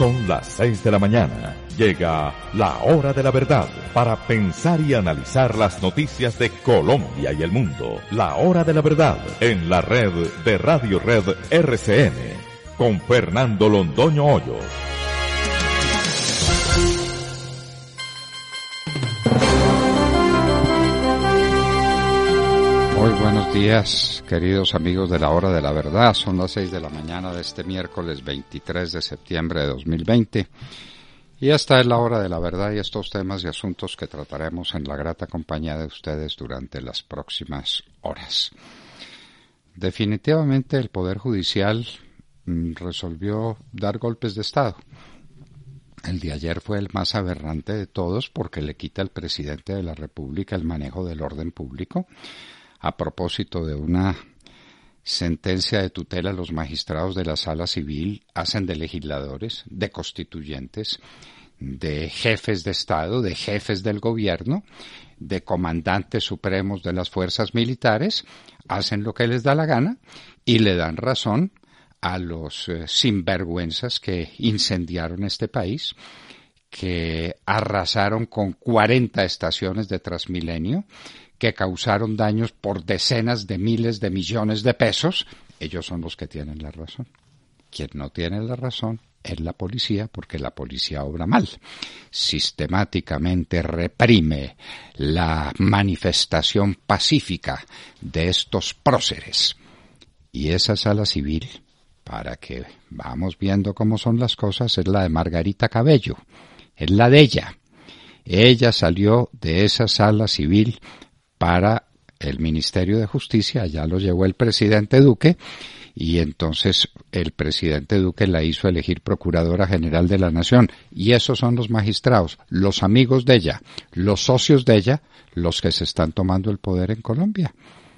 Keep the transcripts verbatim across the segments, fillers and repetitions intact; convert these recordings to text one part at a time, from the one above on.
Son las seis de la mañana. Llega la hora de la verdad para pensar y analizar las noticias de Colombia y el mundo. La hora de la verdad en la red de Radio Red R C N con Fernando Londoño Hoyos. Muy buenos días, queridos amigos de la Hora de la Verdad. Son las seis de la mañana de este miércoles veintitrés de septiembre de dos mil veinte. Y esta es la Hora de la Verdad y estos temas y asuntos que trataremos en la grata compañía de ustedes durante las próximas horas. Definitivamente el Poder Judicial mm, resolvió dar golpes de Estado. El de ayer fue el más aberrante de todos porque le quita al presidente de la República el manejo del orden público. A propósito de una sentencia de tutela, los magistrados de la Sala Civil hacen de legisladores, de constituyentes, de jefes de Estado, de jefes del gobierno, de comandantes supremos de las fuerzas militares, hacen lo que les da la gana y le dan razón a los eh, sinvergüenzas que incendiaron este país, que arrasaron con cuarenta estaciones de Transmilenio, que causaron daños por decenas de miles de millones de pesos. Ellos son los que tienen la razón. Quien no tiene la razón es la policía, porque la policía obra mal. Sistemáticamente reprime la manifestación pacífica de estos próceres. Y esa Sala Civil, para que vamos viendo cómo son las cosas, es la de Margarita Cabello. Es la de ella. Ella salió de esa Sala Civil para el Ministerio de Justicia, allá lo llevó el presidente Duque, y entonces el presidente Duque la hizo elegir Procuradora General de la Nación, y esos son los magistrados, los amigos de ella, los socios de ella, los que se están tomando el poder en Colombia.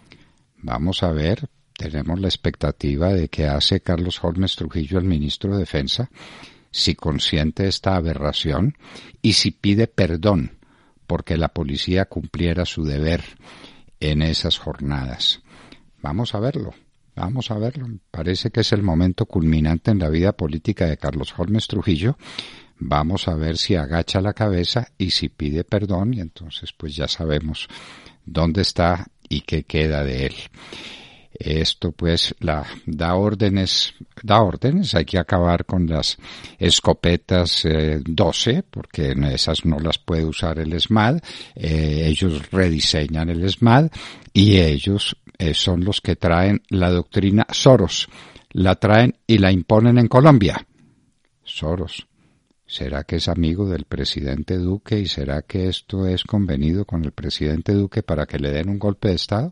Vamos a ver, tenemos la expectativa de que hace Carlos Holmes Trujillo, el ministro de Defensa, si consiente esta aberración y si pide perdón porque la policía cumpliera su deber en esas jornadas. Vamos a verlo, vamos a verlo. Parece que es el momento culminante en la vida política de Carlos Holmes Trujillo. Vamos a ver si agacha la cabeza y si pide perdón, y entonces pues ya sabemos dónde está y qué queda de él. Esto pues la da órdenes, da órdenes, hay que acabar con las escopetas eh, doce, porque en esas no las puede usar el ESMAD, eh, ellos rediseñan el ESMAD y ellos eh, son los que traen la doctrina Soros, la traen y la imponen en Colombia. Soros, ¿será que es amigo del presidente Duque y será que esto es convenido con el presidente Duque para que le den un golpe de Estado?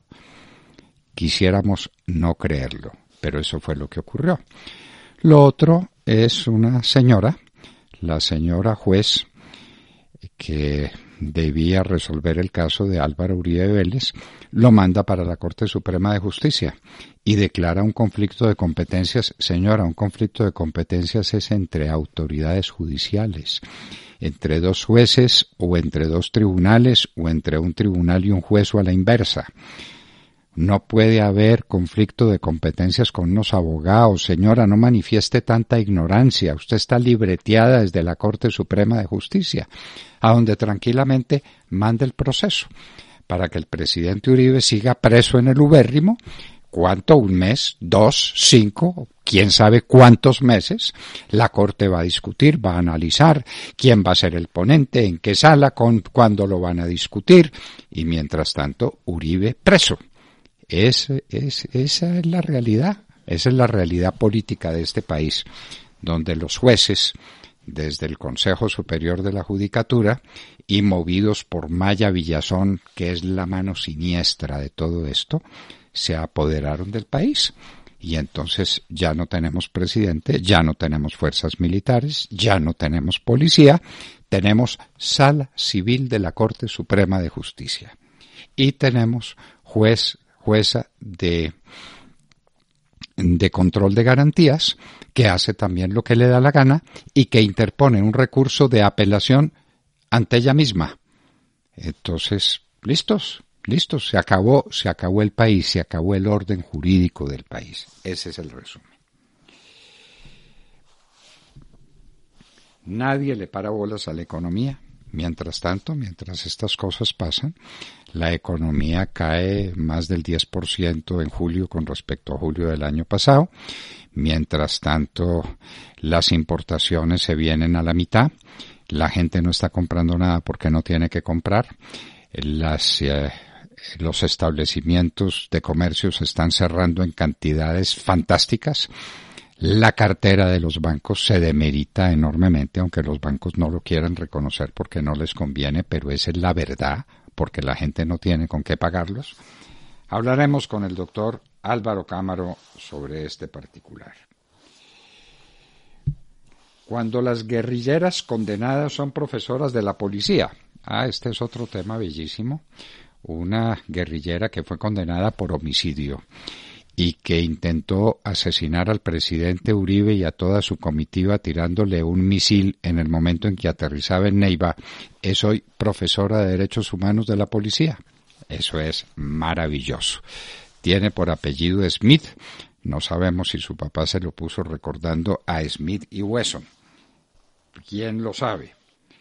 Quisiéramos no creerlo, pero eso fue lo que ocurrió. Lo otro es una señora, la señora juez que debía resolver el caso de Álvaro Uribe Vélez, lo manda para la Corte Suprema de Justicia y declara un conflicto de competencias. Señora, un conflicto de competencias es entre autoridades judiciales, entre dos jueces o entre dos tribunales o entre un tribunal y un juez o a la inversa. No puede haber conflicto de competencias con unos abogados. Señora, no manifieste tanta ignorancia. Usted está libreteada desde la Corte Suprema de Justicia, a donde tranquilamente manda el proceso para que el presidente Uribe siga preso en el ubérrimo. ¿Cuánto? ¿Un mes? ¿Dos? ¿Cinco? ¿Quién sabe cuántos meses? La Corte va a discutir, va a analizar quién va a ser el ponente, en qué sala, con, cuándo lo van a discutir. Y mientras tanto, Uribe preso. Es, es, esa es la realidad, esa es la realidad política de este país, donde los jueces, desde el Consejo Superior de la Judicatura, y movidos por Maya Villazón, que es la mano siniestra de todo esto, se apoderaron del país. Y entonces ya no tenemos presidente, ya no tenemos fuerzas militares, ya no tenemos policía, tenemos Sala Civil de la Corte Suprema de Justicia. Y tenemos juez jueza de, de control de garantías, que hace también lo que le da la gana y que interpone un recurso de apelación ante ella misma. Entonces, listos, listos, se acabó, se acabó el país, se acabó el orden jurídico del país. Ese es el resumen. Nadie le para bolas a la economía. Mientras tanto, mientras estas cosas pasan, la economía cae más del diez por ciento en julio con respecto a julio del año pasado. Mientras tanto, las importaciones se vienen a la mitad. La gente no está comprando nada porque no tiene que comprar. Las, eh, los establecimientos de comercio se están cerrando en cantidades fantásticas. La cartera de los bancos se demerita enormemente, aunque los bancos no lo quieran reconocer porque no les conviene, pero esa es la verdad, porque la gente no tiene con qué pagarlos. Hablaremos con el doctor Álvaro Cámara sobre este particular. Cuando las guerrilleras condenadas son profesoras de la policía. Ah, este es otro tema bellísimo. Una guerrillera que fue condenada por homicidio y que intentó asesinar al presidente Uribe y a toda su comitiva tirándole un misil en el momento en que aterrizaba en Neiva, es hoy profesora de Derechos Humanos de la policía. Eso es maravilloso. Tiene por apellido Smith. No sabemos si su papá se lo puso recordando a Smith y Wesson. ¿Quién lo sabe?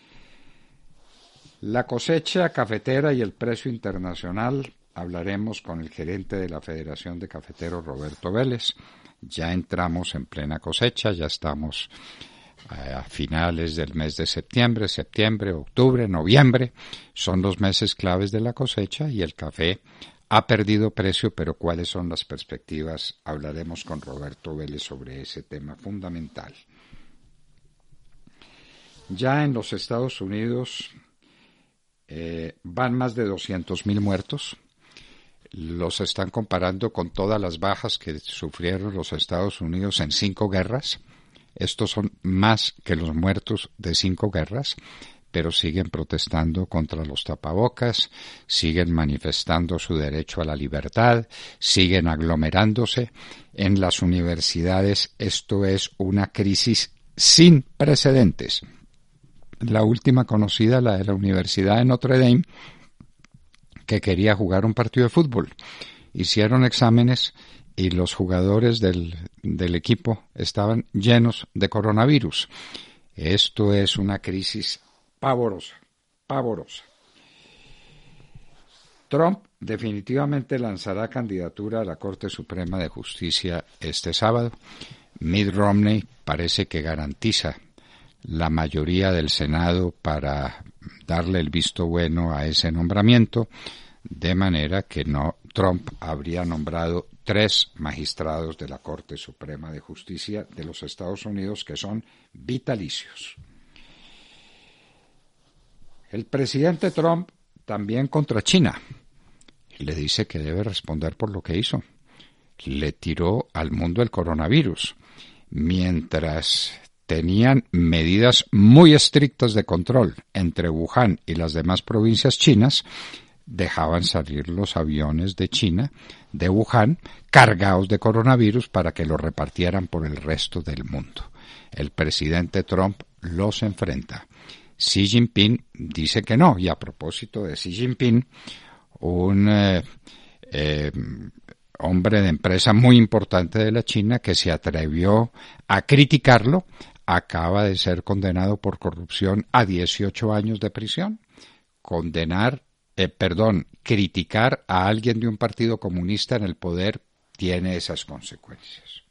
La cosecha cafetera y el precio internacional. Hablaremos con el gerente de la Federación de Cafeteros, Roberto Vélez. Ya entramos en plena cosecha, ya estamos a finales del mes de septiembre, septiembre, octubre, noviembre. Son los meses claves de la cosecha y el café ha perdido precio, pero ¿cuáles son las perspectivas? Hablaremos con Roberto Vélez sobre ese tema fundamental. Ya en los Estados Unidos eh, van más de doscientos mil muertos. Los están comparando con todas las bajas que sufrieron los Estados Unidos en cinco guerras. Estos son más que los muertos de cinco guerras, pero siguen protestando contra los tapabocas, siguen manifestando su derecho a la libertad, siguen aglomerándose. En las universidades esto es una crisis sin precedentes. La última conocida, la de la Universidad de Notre Dame, que quería jugar un partido de fútbol. Hicieron exámenes y los jugadores del, del equipo estaban llenos de coronavirus. Esto es una crisis pavorosa, pavorosa. Trump definitivamente lanzará candidatura a la Corte Suprema de Justicia este sábado. Mitt Romney parece que garantiza la mayoría del Senado para darle el visto bueno a ese nombramiento, de manera que no Trump habría nombrado tres magistrados de la Corte Suprema de Justicia de los Estados Unidos que son vitalicios. El presidente Trump también contra China. Le dice que debe responder por lo que hizo. Le tiró al mundo el coronavirus. Mientras tenían medidas muy estrictas de control entre Wuhan y las demás provincias chinas, dejaban salir los aviones de China, de Wuhan, cargados de coronavirus para que los repartieran por el resto del mundo. El presidente Trump los enfrenta. Xi Jinping dice que no, y a propósito de Xi Jinping, un eh, eh, hombre de empresa muy importante de la China que se atrevió a criticarlo, acaba de ser condenado por corrupción a dieciocho años de prisión. Condenar, eh, perdón, criticar a alguien de un partido comunista en el poder tiene esas consecuencias.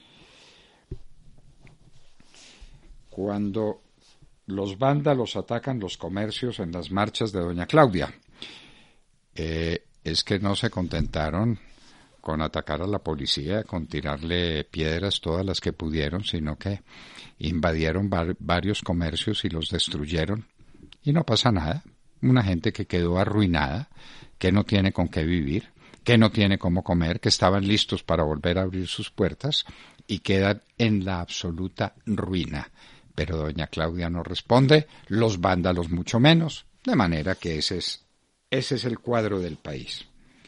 Cuando los vándalos atacan los comercios en las marchas de Doña Claudia, eh, es que no se contentaron con atacar a la policía, con tirarle piedras todas las que pudieron, sino que invadieron var- varios comercios y los destruyeron. Y no pasa nada. Una gente que quedó arruinada, que no tiene con qué vivir, que no tiene cómo comer, que estaban listos para volver a abrir sus puertas y quedan en la absoluta ruina. Pero doña Claudia no responde, los vándalos mucho menos, de manera que ese es, ese es el cuadro del país.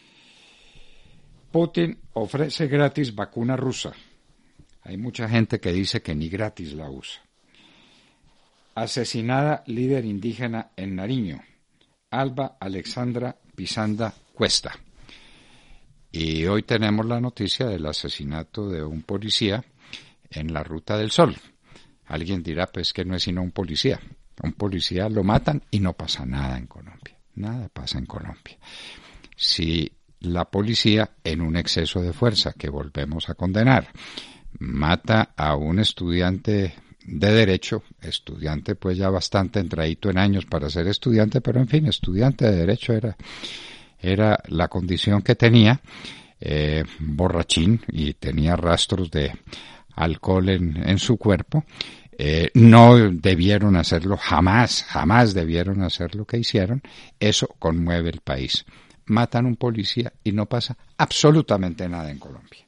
Putin ofrece gratis vacuna rusa. Hay mucha gente que dice que ni gratis la usa. Asesinada líder indígena en Nariño, Alba Alexandra Pisanda Cuesta. Y hoy tenemos la noticia del asesinato de un policía en la Ruta del Sol. Alguien dirá, pues que no es sino un policía. Un policía lo matan y no pasa nada en Colombia. Nada pasa en Colombia. Si la policía, en un exceso de fuerza que volvemos a condenar, mata a un estudiante de derecho, estudiante pues ya bastante entradito en años para ser estudiante, pero en fin, estudiante de derecho era, era la condición que tenía, eh, borrachín y tenía rastros de alcohol en, en su cuerpo. Eh, no debieron hacerlo, jamás, jamás debieron hacer lo que hicieron. Eso conmueve el país. Matan a un policía y no pasa absolutamente nada en Colombia.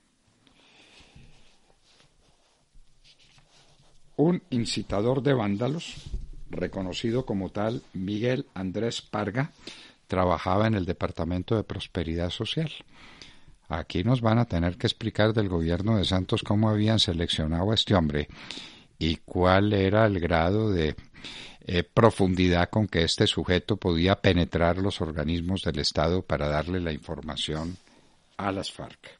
Un incitador de vándalos, reconocido como tal, Miguel Andrés Parga, trabajaba en el Departamento de Prosperidad Social. Aquí nos van a tener que explicar del gobierno de Santos cómo habían seleccionado a este hombre y cuál era el grado de eh, profundidad con que este sujeto podía penetrar los organismos del Estado para darle la información a las FARC.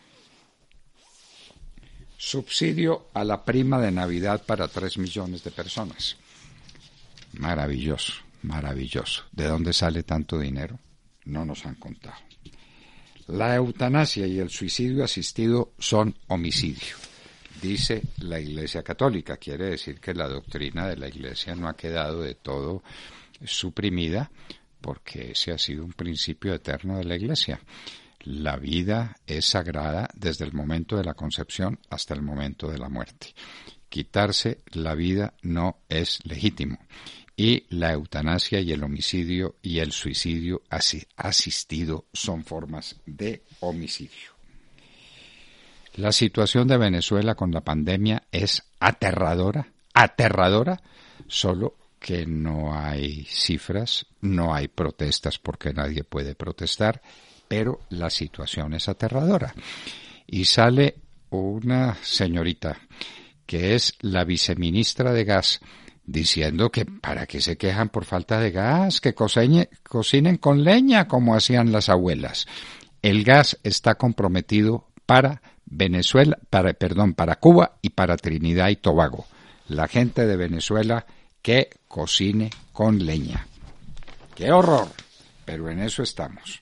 Subsidio a la prima de Navidad para tres millones de personas. Maravilloso, maravilloso. ¿De dónde sale tanto dinero? No nos han contado. La eutanasia y el suicidio asistido son homicidio, dice la Iglesia Católica. Quiere decir que la doctrina de la Iglesia no ha quedado de todo suprimida, porque ese ha sido un principio eterno de la Iglesia. La vida es sagrada desde el momento de la concepción hasta el momento de la muerte. Quitarse la vida no es legítimo. Y la eutanasia y el homicidio y el suicidio asistido son formas de homicidio. La situación de Venezuela con la pandemia es aterradora, aterradora, solo que no hay cifras, no hay protestas porque nadie puede protestar, pero la situación es aterradora. Y sale una señorita que es la viceministra de Gas diciendo que para qué se quejan por falta de gas, que cocine, cocinen con leña como hacían las abuelas. El gas está comprometido para Venezuela, para, perdón, para Cuba y para Trinidad y Tobago. La gente de Venezuela que cocine con leña. ¡Qué horror! Pero en eso estamos.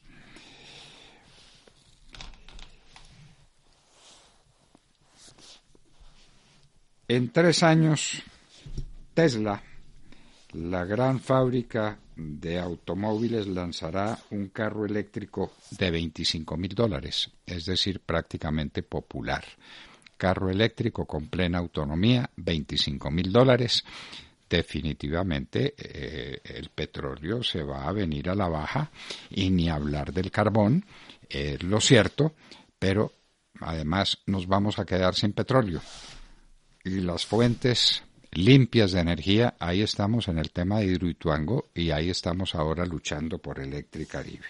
En tres años, Tesla, la gran fábrica de automóviles, lanzará un carro eléctrico de veinticinco mil dólares, es decir, prácticamente popular. Carro eléctrico con plena autonomía, veinticinco mil dólares. Definitivamente eh, el petróleo se va a venir a la baja y ni hablar del carbón, es lo cierto, pero además nos vamos a quedar sin petróleo. Y las fuentes limpias de energía, ahí estamos en el tema de Hidroituango y ahí estamos ahora luchando por Electricaribe.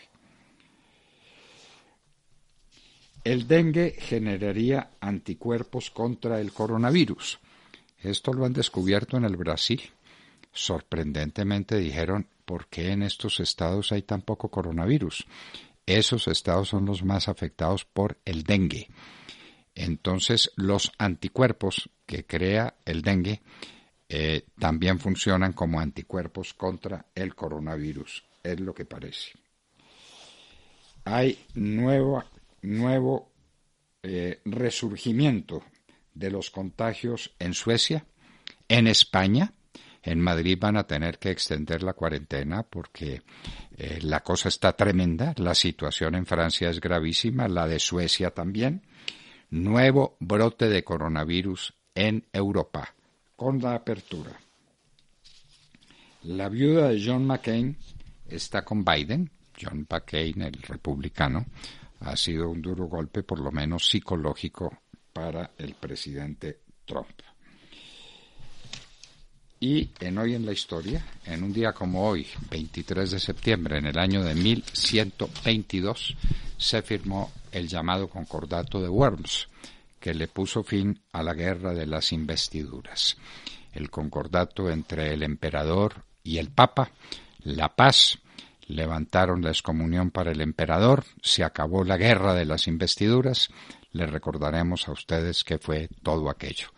El dengue generaría anticuerpos contra el coronavirus. Esto lo han descubierto en el Brasil. Sorprendentemente dijeron, ¿por qué en estos estados hay tan poco coronavirus? Esos estados son los más afectados por el dengue. Entonces, los anticuerpos que crea el dengue eh, también funcionan como anticuerpos contra el coronavirus, es lo que parece. Hay nuevo, nuevo eh, resurgimiento de los contagios en Suecia, en España. En Madrid van a tener que extender la cuarentena porque eh, la cosa está tremenda. La situación en Francia es gravísima, la de Suecia también. Nuevo brote de coronavirus en Europa, con la apertura. La viuda de John McCain está con Biden. John McCain, el republicano, ha sido un duro golpe, por lo menos psicológico, para el presidente Trump. Y en Hoy en la Historia, en un día como hoy, veintitrés de septiembre, en el año de mil ciento veintidós, se firmó el llamado Concordato de Worms, que le puso fin a la guerra de las investiduras. El concordato entre el emperador y el papa, la paz, levantaron la excomunión para el emperador, se acabó la guerra de las investiduras. Les recordaremos a ustedes qué fue todo aquello.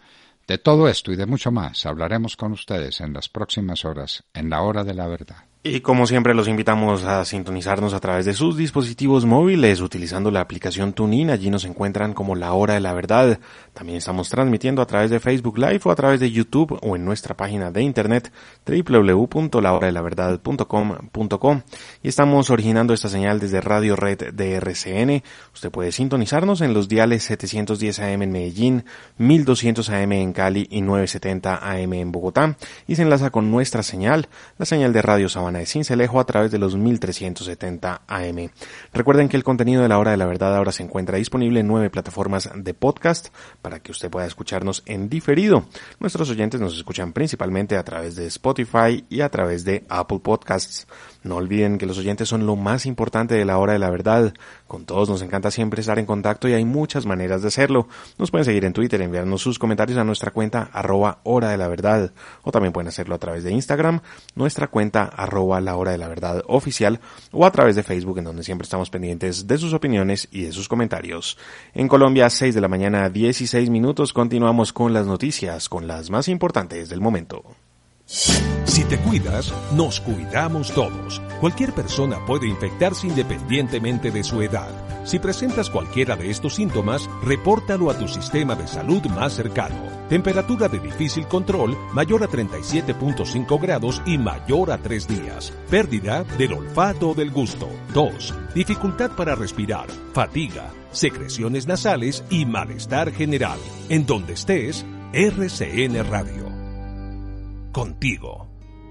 De todo esto y de mucho más hablaremos con ustedes en las próximas horas, en la hora de la verdad. Y como siempre los invitamos a sintonizarnos a través de sus dispositivos móviles utilizando la aplicación TuneIn. Allí nos encuentran como La Hora de la Verdad. También estamos transmitiendo a través de Facebook Live o a través de YouTube o en nuestra página de internet doble u doble u doble u punto la hora de la verdad punto com punto co. Y estamos originando esta señal desde Radio Red de R C N. Usted puede sintonizarnos en los diales setecientos diez A M en Medellín, mil doscientos A M en Cali y novecientos setenta A M en Bogotá. Y se enlaza con nuestra señal, la señal de Radio Sabana de Sincelejo a través de los mil trescientos setenta A M. Recuerden que el contenido de La Hora de la Verdad ahora se encuentra disponible en nueve plataformas de podcast para que usted pueda escucharnos en diferido. Nuestros oyentes nos escuchan principalmente a través de Spotify y a través de Apple Podcasts. No olviden que los oyentes son lo más importante de La Hora de la Verdad. Con todos nos encanta siempre estar en contacto y hay muchas maneras de hacerlo. Nos pueden seguir en Twitter, enviarnos sus comentarios a nuestra cuenta arroba Hora de la Verdad, o también pueden hacerlo a través de Instagram, nuestra cuenta arroba La Hora de la Verdad oficial, o a través de Facebook, en donde siempre estamos pendientes de sus opiniones y de sus comentarios. En Colombia, seis de la mañana, dieciséis minutos, continuamos con las noticias, con las más importantes del momento. Si te cuidas, nos cuidamos todos. Cualquier persona puede infectarse independientemente de su edad. Si presentas cualquiera de estos síntomas, repórtalo a tu sistema de salud más cercano. Temperatura de difícil control, mayor a treinta y siete punto cinco grados y mayor a tres días. Pérdida del olfato o del gusto. Tos, dificultad para respirar, fatiga, secreciones nasales y malestar general. En donde estés, R C N Radio. Contigo.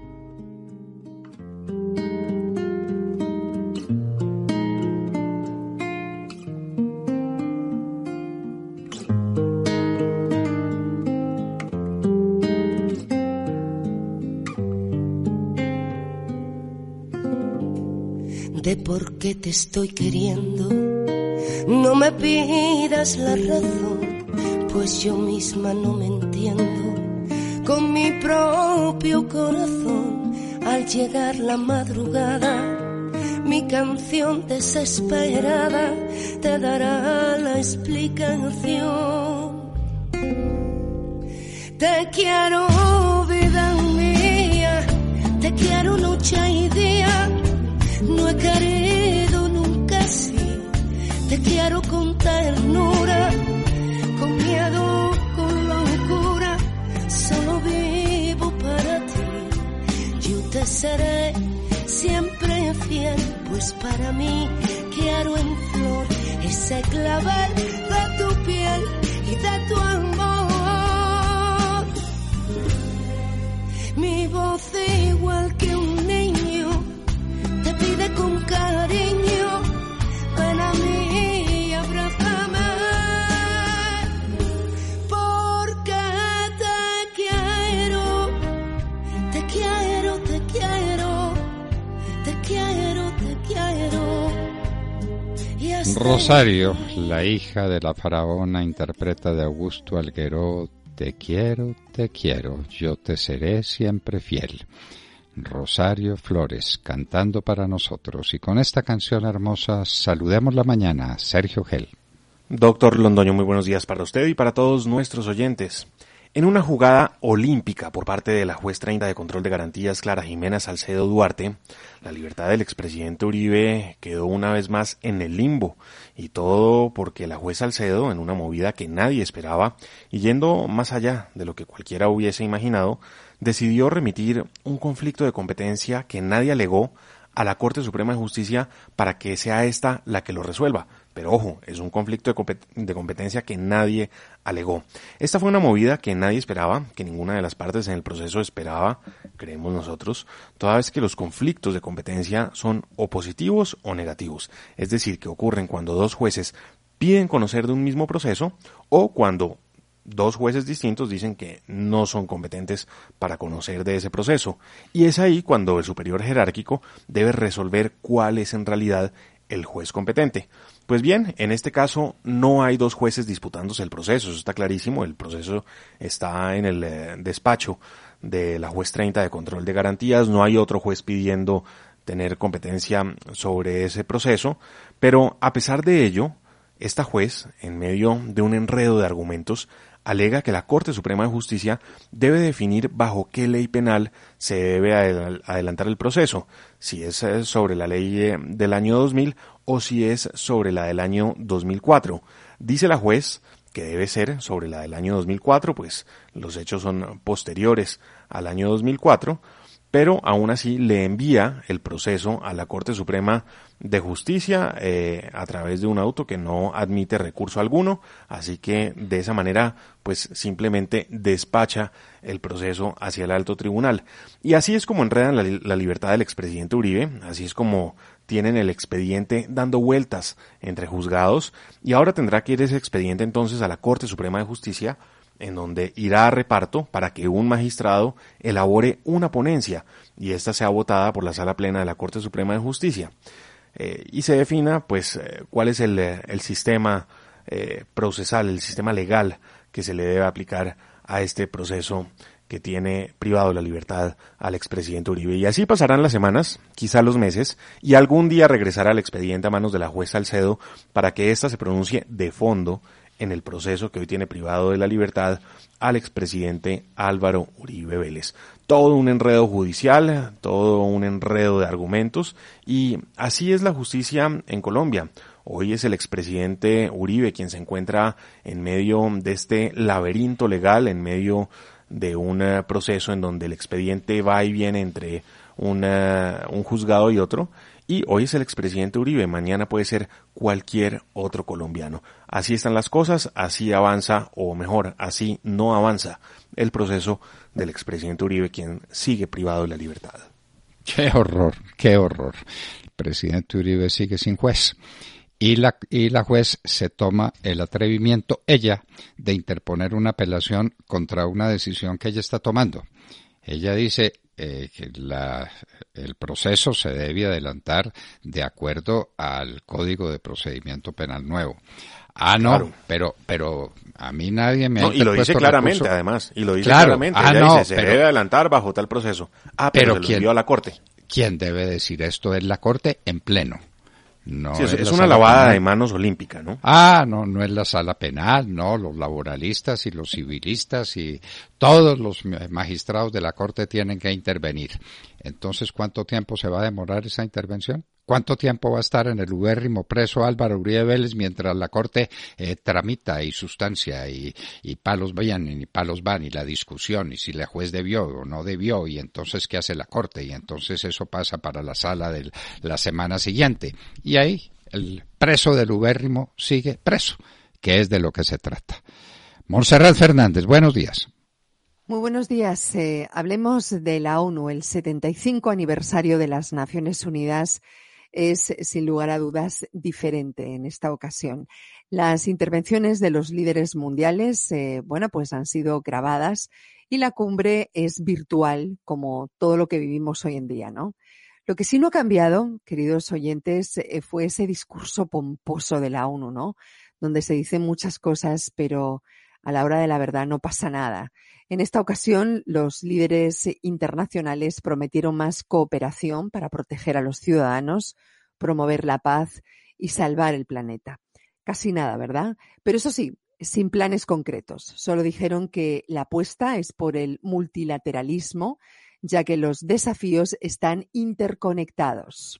De por qué te estoy queriendo, no me pidas la razón, pues yo misma no me entiendo. Con mi propio corazón, al llegar la madrugada, mi canción desesperada te dará la explicación. Te quiero, vida mía, te quiero noche y día, no he querido nunca así, te quiero con ternura, con miedo, con locura. Solo vivo para ti, yo te seré siempre fiel, pues para mí quiero en flor ese clavel de tu piel y de tu amor. Mi voz igual que un niño te pide con cariño, ven a mí y abrázame. Rosario, la hija de la faraona, interpreta de Augusto Algueró, te quiero, te quiero, yo te seré siempre fiel. Rosario Flores, cantando para nosotros. Y con esta canción hermosa, saludemos la mañana. Sergio Gel. Doctor Londoño, muy buenos días para usted y para todos nuestros oyentes. En una jugada olímpica por parte de la juez treinta de control de garantías Clara Jimena Salcedo Duarte, la libertad del expresidente Uribe quedó una vez más en el limbo, y todo porque la juez Salcedo, en una movida que nadie esperaba y yendo más allá de lo que cualquiera hubiese imaginado, decidió remitir un conflicto de competencia que nadie alegó a la Corte Suprema de Justicia para que sea esta la que lo resuelva. Pero ojo, es un conflicto de, compet- de competencia que nadie alegó. Esta fue una movida que nadie esperaba, que ninguna de las partes en el proceso esperaba, creemos nosotros, toda vez que los conflictos de competencia son o positivos o negativos. Es decir, que ocurren cuando dos jueces piden conocer de un mismo proceso o cuando dos jueces distintos dicen que no son competentes para conocer de ese proceso. Y es ahí cuando el superior jerárquico debe resolver cuál es en realidad el juez competente. Pues bien, en este caso no hay dos jueces disputándose el proceso, eso está clarísimo, el proceso está en el eh, despacho de la juez treinta de control de garantías, no hay otro juez pidiendo tener competencia sobre ese proceso, pero a pesar de ello, esta juez, en medio de un enredo de argumentos, alega que la Corte Suprema de Justicia debe definir bajo qué ley penal se debe adelantar el proceso, si es sobre la ley del año dos mil o si es sobre la del año dos mil cuatro. Dice la juez que debe ser sobre la del año dos mil cuatro, pues los hechos son posteriores al año dos mil cuatro, pero aún así le envía el proceso a la Corte Suprema de Justicia eh, a través de un auto que no admite recurso alguno, así que de esa manera pues simplemente despacha el proceso hacia el alto tribunal. Y así es como enredan la, la libertad del expresidente Uribe, así es como tienen el expediente dando vueltas entre juzgados, y ahora tendrá que ir ese expediente entonces a la Corte Suprema de Justicia, en donde irá a reparto para que un magistrado elabore una ponencia y esta sea votada por la Sala Plena de la Corte Suprema de Justicia. Eh, y se defina pues eh, cuál es el, el sistema eh, procesal, el sistema legal que se le debe aplicar a este proceso que tiene privado de la libertad al expresidente Uribe. Y así pasarán las semanas, quizá los meses, y algún día regresará el expediente a manos de la juez Salcedo para que ésta se pronuncie de fondo en el proceso que hoy tiene privado de la libertad al expresidente Álvaro Uribe Vélez. Todo un enredo judicial, todo un enredo de argumentos, y así es la justicia en Colombia. Hoy es el expresidente Uribe quien se encuentra en medio de este laberinto legal, en medio de un proceso en donde el expediente va y viene entre una, un juzgado y otro, y hoy es el expresidente Uribe, mañana puede ser cualquier otro colombiano. Así están las cosas, así avanza, o mejor, así no avanza el proceso del expresidente Uribe, quien sigue privado de la libertad. ¡Qué horror, qué horror! El presidente Uribe sigue sin juez. Y la, y la juez se toma el atrevimiento, ella, de interponer una apelación contra una decisión que ella está tomando. Ella dice eh, que la, el proceso se debe adelantar de acuerdo al Código de Procedimiento Penal nuevo. Ah, no, claro. pero pero a mí nadie me no, ha y lo dice claramente, recurso. Además, y lo dice claro. claramente. Ah, ella no, dice, se pero, debe adelantar bajo tal proceso. Ah, pero, pero se lo ¿quién, envió a la Corte. ¿Quién debe decir esto? Es la Corte en pleno. No sí, es, es, es una lavada penal. De manos olímpica, ¿no? Ah, no, no es la sala penal, no, los laboralistas y los civilistas y todos los magistrados de la Corte tienen que intervenir. Entonces, ¿cuánto tiempo se va a demorar esa intervención? ¿Cuánto tiempo va a estar en el ubérrimo preso Álvaro Uribe Vélez mientras la Corte eh, tramita y sustancia y, y palos vayan y palos van y la discusión y si la juez debió o no debió y entonces qué hace la Corte y entonces eso pasa para la sala de la semana siguiente y ahí el preso del ubérrimo sigue preso, que es de lo que se trata. Montserrat Fernández, buenos días. Muy buenos días. Eh, hablemos de la ONU, el setenta y cinco aniversario de las Naciones Unidas. Es, sin lugar a dudas, diferente en esta ocasión. Las intervenciones de los líderes mundiales, eh, bueno, pues han sido grabadas y la cumbre es virtual, como todo lo que vivimos hoy en día, ¿no? Lo que sí no ha cambiado, queridos oyentes, eh, fue ese discurso pomposo de la ONU, ¿no? Donde se dicen muchas cosas, pero a la hora de la verdad no pasa nada. En esta ocasión, los líderes internacionales prometieron más cooperación para proteger a los ciudadanos, promover la paz y salvar el planeta. Casi nada, ¿verdad? Pero eso sí, sin planes concretos. Solo dijeron que la apuesta es por el multilateralismo, ya que los desafíos están interconectados.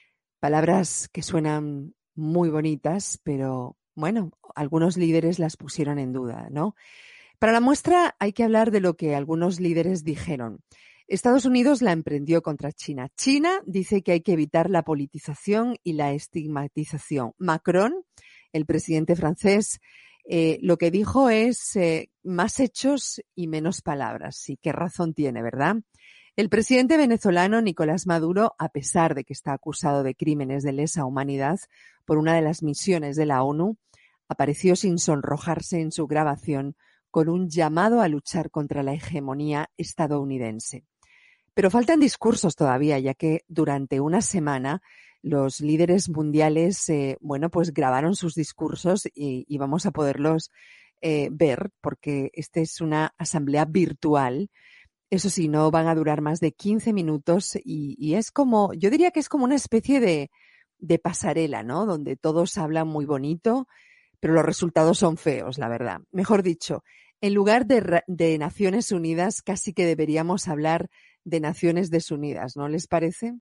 Palabras que suenan muy bonitas, pero bueno, algunos líderes las pusieron en duda, ¿no? Para la muestra hay que hablar de lo que algunos líderes dijeron. Estados Unidos la emprendió contra China. China dice que hay que evitar la politización y la estigmatización. Macron, el presidente francés, eh, lo que dijo es eh, más hechos y menos palabras. Y qué razón tiene, ¿verdad? El presidente venezolano Nicolás Maduro, a pesar de que está acusado de crímenes de lesa humanidad por una de las misiones de la ONU, apareció sin sonrojarse en su grabación con un llamado a luchar contra la hegemonía estadounidense. Pero faltan discursos todavía, ya que durante una semana los líderes mundiales, eh, bueno, pues grabaron sus discursos y, y vamos a poderlos eh, ver, porque esta es una asamblea virtual. Eso sí, no van a durar más de quince minutos y, y es como, yo diría que es como una especie de, de pasarela, ¿no? Donde todos hablan muy bonito, pero los resultados son feos, la verdad. Mejor dicho, En lugar de, de Naciones Unidas, casi que deberíamos hablar de Naciones Desunidas, ¿no les parece?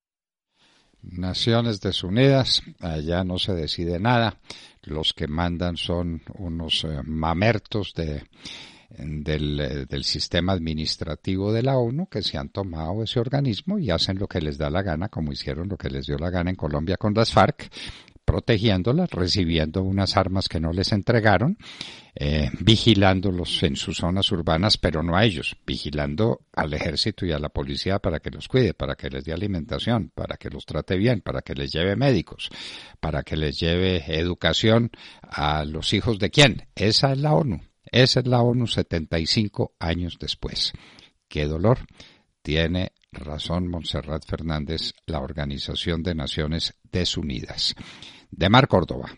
Naciones Desunidas, allá no se decide nada. Los que mandan son unos eh, mamertos de, del, del sistema administrativo de la ONU que se han tomado ese organismo y hacen lo que les da la gana, como hicieron lo que les dio la gana en Colombia con las FARC, protegiéndolas, recibiendo unas armas que no les entregaron, eh, vigilándolos en sus zonas urbanas, pero no a ellos, vigilando al ejército y a la policía para que los cuide, para que les dé alimentación, para que los trate bien, para que les lleve médicos, para que les lleve educación a los hijos de quién. Esa es la ONU, esa es la ONU setenta y cinco años después. ¡Qué dolor! Tiene razón Montserrat Fernández, la Organización de Naciones Desunidas. Demar Córdoba.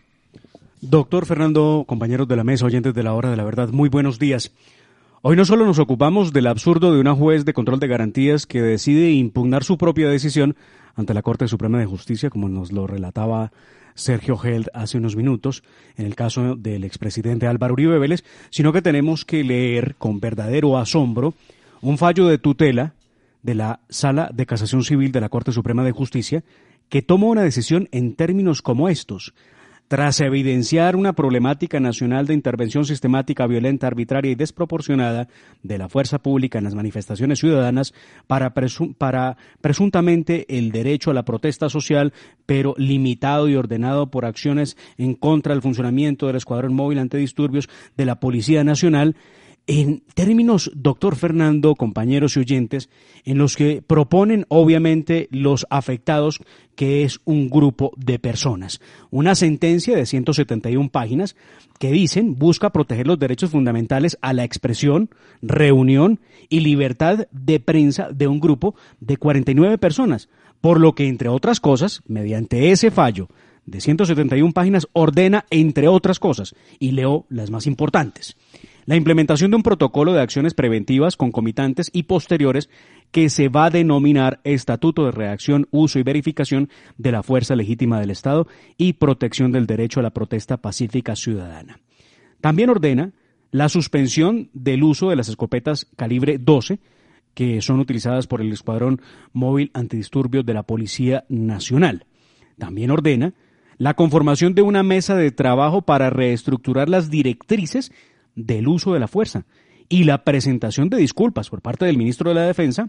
Doctor Fernando, compañeros de la mesa, oyentes de la Hora de la Verdad, muy buenos días. Hoy no solo nos ocupamos del absurdo de una juez de control de garantías que decide impugnar su propia decisión ante la Corte Suprema de Justicia, como nos lo relataba Sergio Held hace unos minutos, en el caso del expresidente Álvaro Uribe Vélez, sino que tenemos que leer con verdadero asombro un fallo de tutela de la Sala de Casación Civil de la Corte Suprema de Justicia, que toma una decisión en términos como estos. Tras evidenciar una problemática nacional de intervención sistemática, violenta, arbitraria y desproporcionada de la fuerza pública en las manifestaciones ciudadanas para, presu- para presuntamente el derecho a la protesta social, pero limitado y ordenado por acciones en contra del funcionamiento del Escuadrón Móvil Antidisturbios de la Policía Nacional, en términos, doctor Fernando, compañeros y oyentes, en los que proponen obviamente los afectados, que es un grupo de personas. Una sentencia de ciento setenta y una páginas que dicen busca proteger los derechos fundamentales a la expresión, reunión y libertad de prensa de un grupo de cuarenta y nueve personas, por lo que, entre otras cosas, mediante ese fallo de ciento setenta y una páginas, ordena, entre otras cosas, y leo las más importantes: la implementación de un protocolo de acciones preventivas, concomitantes y posteriores que se va a denominar Estatuto de Reacción, Uso y Verificación de la Fuerza Legítima del Estado y Protección del Derecho a la Protesta Pacífica Ciudadana. También ordena la suspensión del uso de las escopetas calibre doce, que son utilizadas por el Escuadrón Móvil Antidisturbios de la Policía Nacional. También ordena la conformación de una mesa de trabajo para reestructurar las directrices del uso de la fuerza y la presentación de disculpas por parte del ministro de la Defensa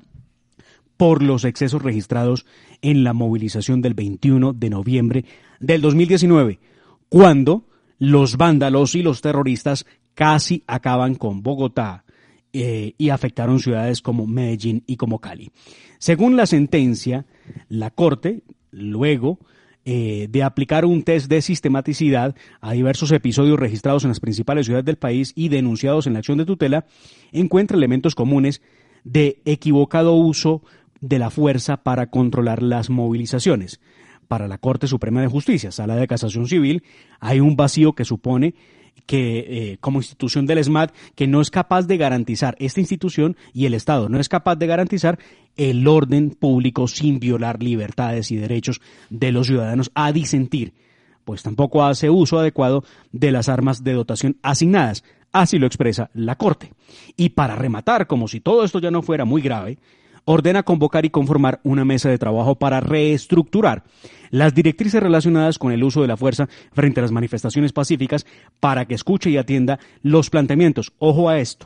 por los excesos registrados en la movilización del veintiuno de noviembre del dos mil diecinueve, cuando los vándalos y los terroristas casi acaban con Bogotá eh, y afectaron ciudades como Medellín y como Cali. Según la sentencia, la Corte, luego Eh, de aplicar un test de sistematicidad a diversos episodios registrados en las principales ciudades del país y denunciados en la acción de tutela, encuentra elementos comunes de equivocado uso de la fuerza para controlar las movilizaciones. Para la Corte Suprema de Justicia, Sala de Casación Civil, hay un vacío que supone que eh, como institución del ESMAD, que no es capaz de garantizar, esta institución y el Estado no es capaz de garantizar el orden público sin violar libertades y derechos de los ciudadanos a disentir, pues tampoco hace uso adecuado de las armas de dotación asignadas, así lo expresa la Corte. Y para rematar, como si todo esto ya no fuera muy grave, ordena convocar y conformar una mesa de trabajo para reestructurar las directrices relacionadas con el uso de la fuerza frente a las manifestaciones pacíficas para que escuche y atienda los planteamientos, ojo a esto,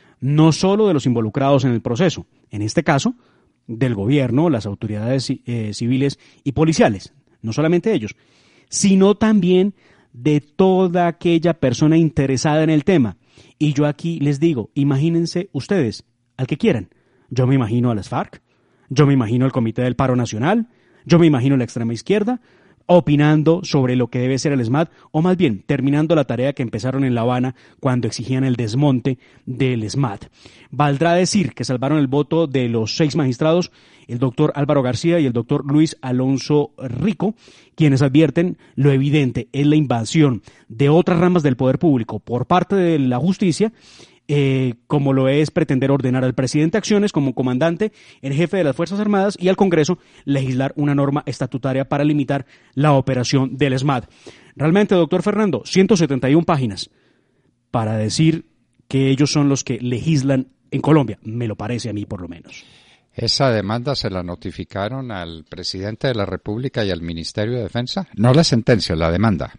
no solo de los involucrados en el proceso, en este caso, del gobierno, las autoridades eh, civiles y policiales, no solamente ellos, sino también de toda aquella persona interesada en el tema. Y yo aquí les digo, imagínense ustedes, al que quieran. Yo me imagino a las FARC, yo me imagino al Comité del Paro Nacional, yo me imagino a la extrema izquierda, opinando sobre lo que debe ser el ESMAD, o más bien terminando la tarea que empezaron en La Habana cuando exigían el desmonte del ESMAD. Valdrá decir que salvaron el voto de los seis magistrados, el doctor Álvaro García y el doctor Luis Alonso Rico, quienes advierten lo evidente es la invasión de otras ramas del poder público por parte de la justicia, Eh, como lo es pretender ordenar al presidente acciones como comandante en jefe de las Fuerzas Armadas y al Congreso legislar una norma estatutaria para limitar la operación del ESMAD. Realmente, doctor Fernando, ciento setenta y una páginas para decir que ellos son los que legislan en Colombia, me lo parece a mí por lo menos. ¿Esa demanda se la notificaron al presidente de la República y al Ministerio de Defensa? No la sentencia, la demanda.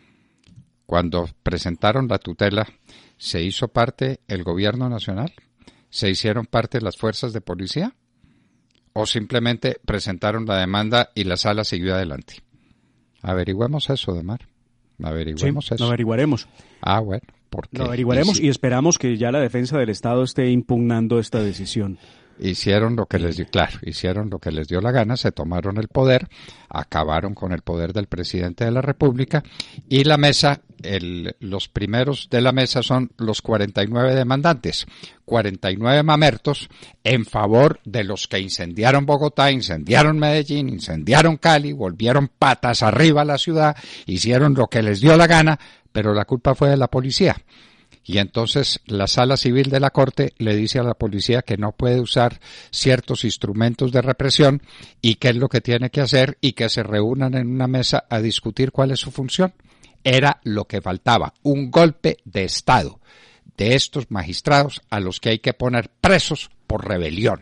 Cuando presentaron la tutela, ¿se hizo parte el gobierno nacional? ¿Se hicieron parte las fuerzas de policía? ¿O simplemente presentaron la demanda y la sala siguió adelante? Averigüemos eso, Demar. Averigüemos sí, eso. Lo averiguaremos. Ah, bueno. Porque lo averiguaremos y, y esperamos que ya la defensa del Estado esté impugnando esta decisión. Hicieron lo que les dio, claro, hicieron lo que les dio la gana, se tomaron el poder, acabaron con el poder del presidente de la República y la mesa, el, los primeros de la mesa son los cuarenta y nueve demandantes, cuarenta y nueve mamertos en favor de los que incendiaron Bogotá, incendiaron Medellín, incendiaron Cali, volvieron patas arriba a la ciudad, hicieron lo que les dio la gana, pero la culpa fue de la policía. Y entonces la Sala Civil de la Corte le dice a la policía que no puede usar ciertos instrumentos de represión y qué es lo que tiene que hacer y que se reúnan en una mesa a discutir cuál es su función. Era lo que faltaba, un golpe de Estado de estos magistrados a los que hay que poner presos por rebelión.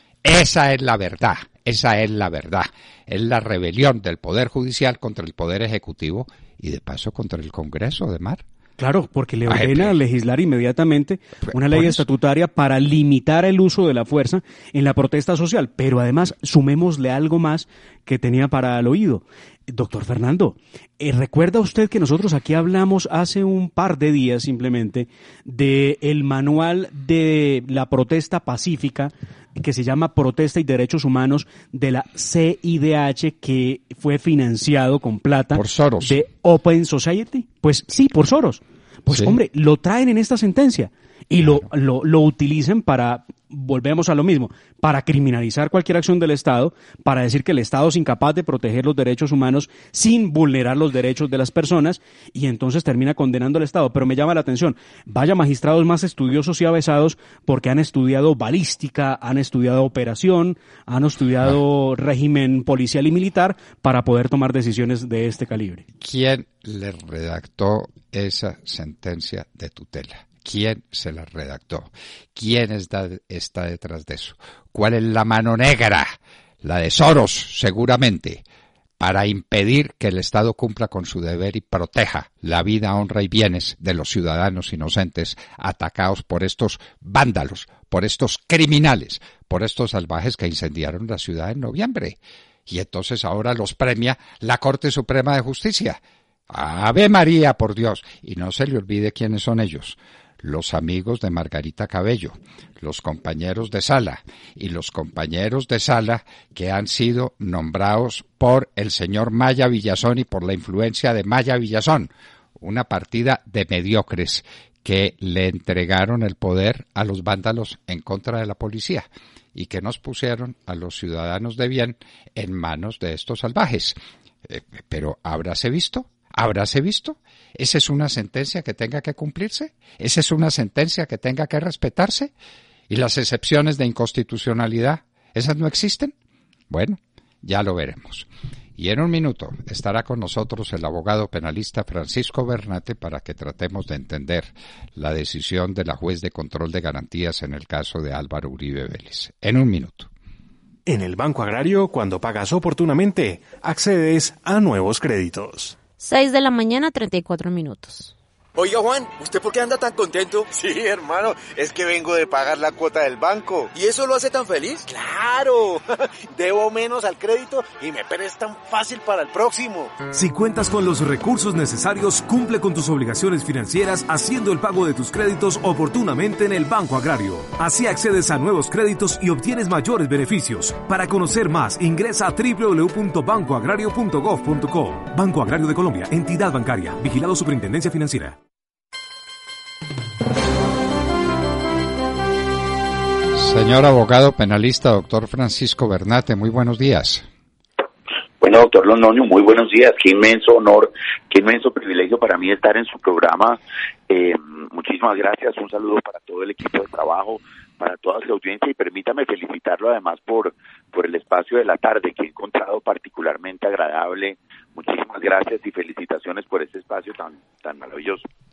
Esa es la verdad, esa es la verdad. Es la rebelión del Poder Judicial contra el Poder Ejecutivo y de paso contra el Congreso, Demar. Claro, porque le ordena legislar inmediatamente una ley estatutaria para limitar el uso de la fuerza en la protesta social. Pero además, sumémosle algo más que tenía para el oído. Doctor Fernando, eh, ¿recuerda usted que nosotros aquí hablamos hace un par de días simplemente de el manual de la protesta pacífica que se llama Protesta y Derechos Humanos de la C I D H, que fue financiado con plata por Soros de Open Society? Pues sí, por Soros. Pues sí. Hombre, lo traen en esta sentencia y claro. lo, lo, lo utilizan para, volvemos a lo mismo, para criminalizar cualquier acción del Estado, para decir que el Estado es incapaz de proteger los derechos humanos sin vulnerar los derechos de las personas, y entonces termina condenando al Estado. Pero me llama la atención, vaya magistrados más estudiosos y avesados, porque han estudiado balística, han estudiado operación, han estudiado ah. régimen policial y militar para poder tomar decisiones de este calibre. ¿Quién le redactó esa sentencia de tutela? ¿Quién se la redactó? ¿Quién está, está detrás de eso? ¿Cuál es la mano negra? La de Soros, seguramente, para impedir que el Estado cumpla con su deber y proteja la vida, honra y bienes de los ciudadanos inocentes atacados por estos vándalos, por estos criminales, por estos salvajes que incendiaron la ciudad en noviembre. Y entonces ahora los premia la Corte Suprema de Justicia. ¡Ave María, por Dios! Y no se le olvide quiénes son ellos. Los amigos de Margarita Cabello, los compañeros de sala y los compañeros de sala que han sido nombrados por el señor Maya Villazón y por la influencia de Maya Villazón, una partida de mediocres que le entregaron el poder a los vándalos en contra de la policía y que nos pusieron a los ciudadanos de bien en manos de estos salvajes. Eh, pero ¿habráse visto? ¿Habráse visto? ¿Esa es una sentencia que tenga que cumplirse? ¿Esa es una sentencia que tenga que respetarse? ¿Y las excepciones de inconstitucionalidad, esas no existen? Bueno, ya lo veremos. Y en un minuto estará con nosotros el abogado penalista Francisco Bernate para que tratemos de entender la decisión de la juez de control de garantías en el caso de Álvaro Uribe Vélez. En un minuto. En el Banco Agrario, cuando pagas oportunamente, accedes a nuevos créditos. seis de la mañana, treinta y cuatro minutos. Oiga, Juan, ¿usted por qué anda tan contento? Sí, hermano, es que vengo de pagar la cuota del banco. ¿Y eso lo hace tan feliz? ¡Claro! Debo menos al crédito y me prestan fácil para el próximo. Si cuentas con los recursos necesarios, cumple con tus obligaciones financieras haciendo el pago de tus créditos oportunamente en el Banco Agrario. Así accedes a nuevos créditos y obtienes mayores beneficios. Para conocer más, ingresa a doble u doble u doble u punto banco agrario punto gov punto co. Banco Agrario de Colombia, entidad bancaria, vigilado Superintendencia Financiera. Señor abogado penalista, doctor Francisco Bernate, muy buenos días. Bueno, doctor Londoño, muy buenos días. Qué inmenso honor, qué inmenso privilegio para mí estar en su programa. Eh, muchísimas gracias. Un saludo para todo el equipo de trabajo, para toda su audiencia, y permítame felicitarlo además por, por el espacio de la tarde que he encontrado particularmente agradable. Muchísimas gracias y felicitaciones por este espacio tan, tan maravilloso.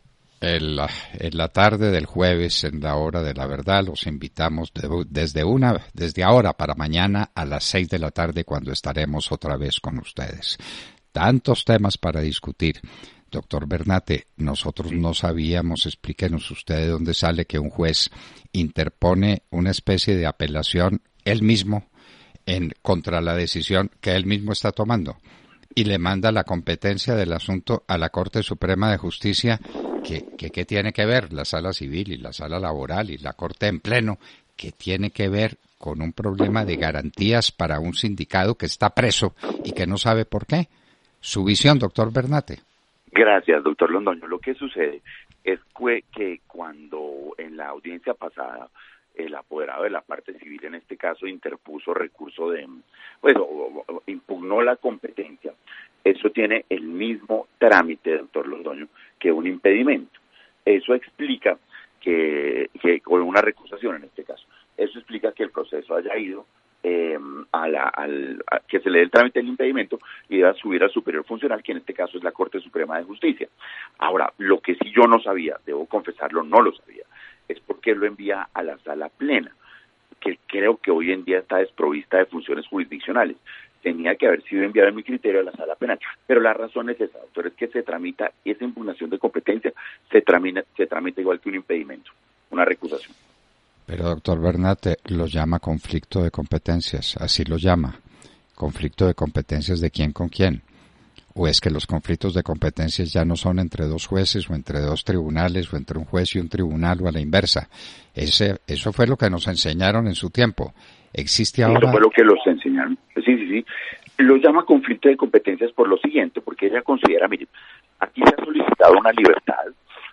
El, en la tarde del jueves, en la hora de la verdad, los invitamos de, desde una, desde ahora para mañana a las seis de la tarde, cuando estaremos otra vez con ustedes. Tantos temas para discutir. Doctor Bernate, nosotros no sabíamos, explíquenos usted de dónde sale que un juez interpone una especie de apelación él mismo en contra la decisión que él mismo está tomando y le manda la competencia del asunto a la Corte Suprema de Justicia, que, que, que tiene que ver la Sala Civil y la Sala Laboral y la Corte en pleno, que tiene que ver con un problema de garantías para un sindicado que está preso y que no sabe por qué. Su visión, doctor Bernate. Gracias, doctor Londoño. Lo que sucede es que, que cuando en la audiencia pasada el apoderado de la parte civil, en este caso, interpuso recurso de, pues, o, o, impugnó la competencia, eso tiene el mismo trámite, doctor Londoño, que un impedimento. Eso explica que, que con una recusación en este caso, eso explica que el proceso haya ido Eh, a la, al, a, que se le dé el trámite del impedimento y deba subir al superior funcional, que en este caso es la Corte Suprema de Justicia. Ahora, lo que sí yo no sabía, debo confesarlo, no lo sabía, es porque lo envía a la Sala Plena, que creo que hoy en día está desprovista de funciones jurisdiccionales. Tenía que haber sido enviado en mi criterio a la Sala Penal. Pero la razón es esa, doctor, es que se tramita, esa impugnación de competencia se tramita, se tramita igual que un impedimento, una recusación. Pero, doctor Bernate, lo llama conflicto de competencias, así lo llama. ¿Conflicto de competencias de quién con quién? ¿O es que los conflictos de competencias ya no son entre dos jueces o entre dos tribunales o entre un juez y un tribunal o a la inversa? Ese, eso fue lo que nos enseñaron en su tiempo. ¿Existe ahora? Eso fue lo que los enseñaron. Sí, sí, sí. Lo llama conflicto de competencias por lo siguiente, porque ella considera, mire, aquí se ha solicitado una libertad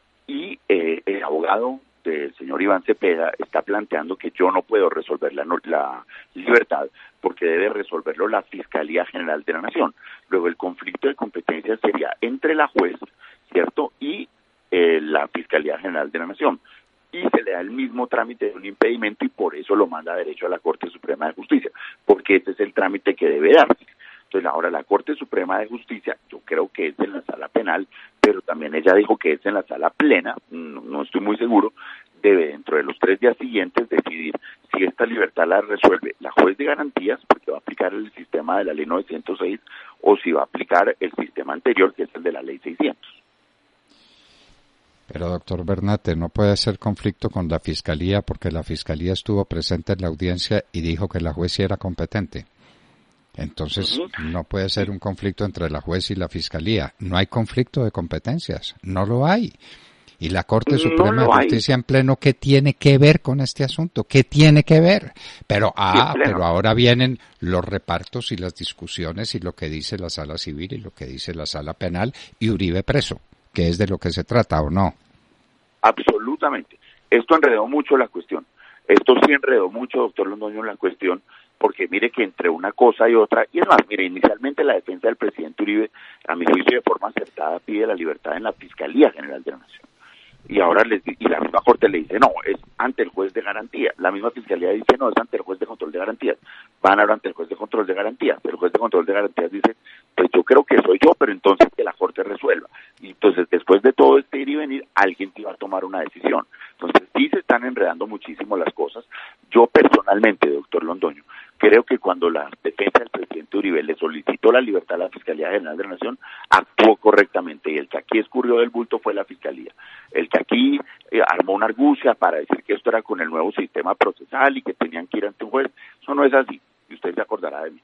y eh, el abogado del señor Iván Cepeda está planteando que yo no puedo resolver la, la libertad porque debe resolverlo la Fiscalía General de la Nación. Luego el conflicto de competencias sería entre la juez, ¿cierto?, y eh, la Fiscalía General de la Nación. Y se le da el mismo trámite de un impedimento y por eso lo manda derecho a la Corte Suprema de Justicia, porque ese es el trámite que debe darse. Entonces ahora la Corte Suprema de Justicia, yo creo que es en la Sala Penal, pero también ella dijo que es en la Sala Plena, no, no estoy muy seguro, debe dentro de los tres días siguientes decidir si esta libertad la resuelve la juez de garantías, porque va a aplicar el sistema de la ley novecientos seis, o si va a aplicar el sistema anterior, que es el de la ley seiscientos. Pero, doctor Bernate, no puede ser conflicto con la Fiscalía porque la Fiscalía estuvo presente en la audiencia y dijo que la juez sí era competente. Entonces, uh-huh. no puede ser un conflicto entre la juez y la Fiscalía. No hay conflicto de competencias, no lo hay. Y la Corte Suprema no de Justicia hay. En pleno, ¿qué tiene que ver con este asunto? ¿Qué tiene que ver? Pero, ah, pero ahora vienen los repartos y las discusiones y lo que dice la Sala Civil y lo que dice la Sala Penal y Uribe preso, que es de lo que se trata, ¿o no? Absolutamente. Esto enredó mucho la cuestión. Esto sí enredó mucho, doctor Londoño, la cuestión, porque mire que entre una cosa y otra, y es más, mire, inicialmente la defensa del presidente Uribe, a mi juicio de forma acertada, pide la libertad en la Fiscalía General de la Nación. Y ahora les y la misma Corte le dice, no, es ante el juez de garantía. La misma Fiscalía dice, no, es ante el juez de control de garantías. Van ahora ante el juez de control de garantías. El juez de control de garantías dice, pues yo creo que soy yo, pero entonces que la Corte resuelva. Y entonces, después de todo este ir y venir, alguien iba a tomar una decisión. Entonces, sí se están enredando muchísimo las cosas. Yo personalmente, doctor Londoño, creo que cuando la defensa del presidente Uribe le solicitó la libertad a la Fiscalía General de la Nación, actuó correctamente, y el que aquí escurrió del bulto fue la Fiscalía. El que aquí eh, armó una argucia para decir que esto era con el nuevo sistema procesal y que tenían que ir ante un juez, eso no es así, y usted se acordará de mí.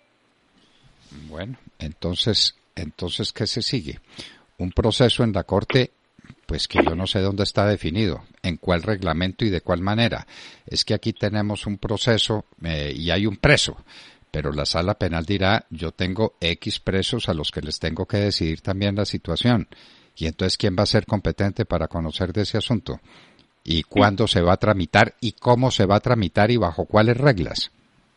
Bueno, entonces, entonces ¿qué se sigue? Un proceso en la Corte, pues que yo no sé dónde está definido, en cuál reglamento y de cuál manera. Es que aquí tenemos un proceso eh, y hay un preso, pero la Sala Penal dirá, yo tengo X presos a los que les tengo que decidir también la situación. Y entonces, ¿quién va a ser competente para conocer de ese asunto? ¿Y cuándo se va a tramitar? ¿Y cómo se va a tramitar? ¿Y bajo cuáles reglas?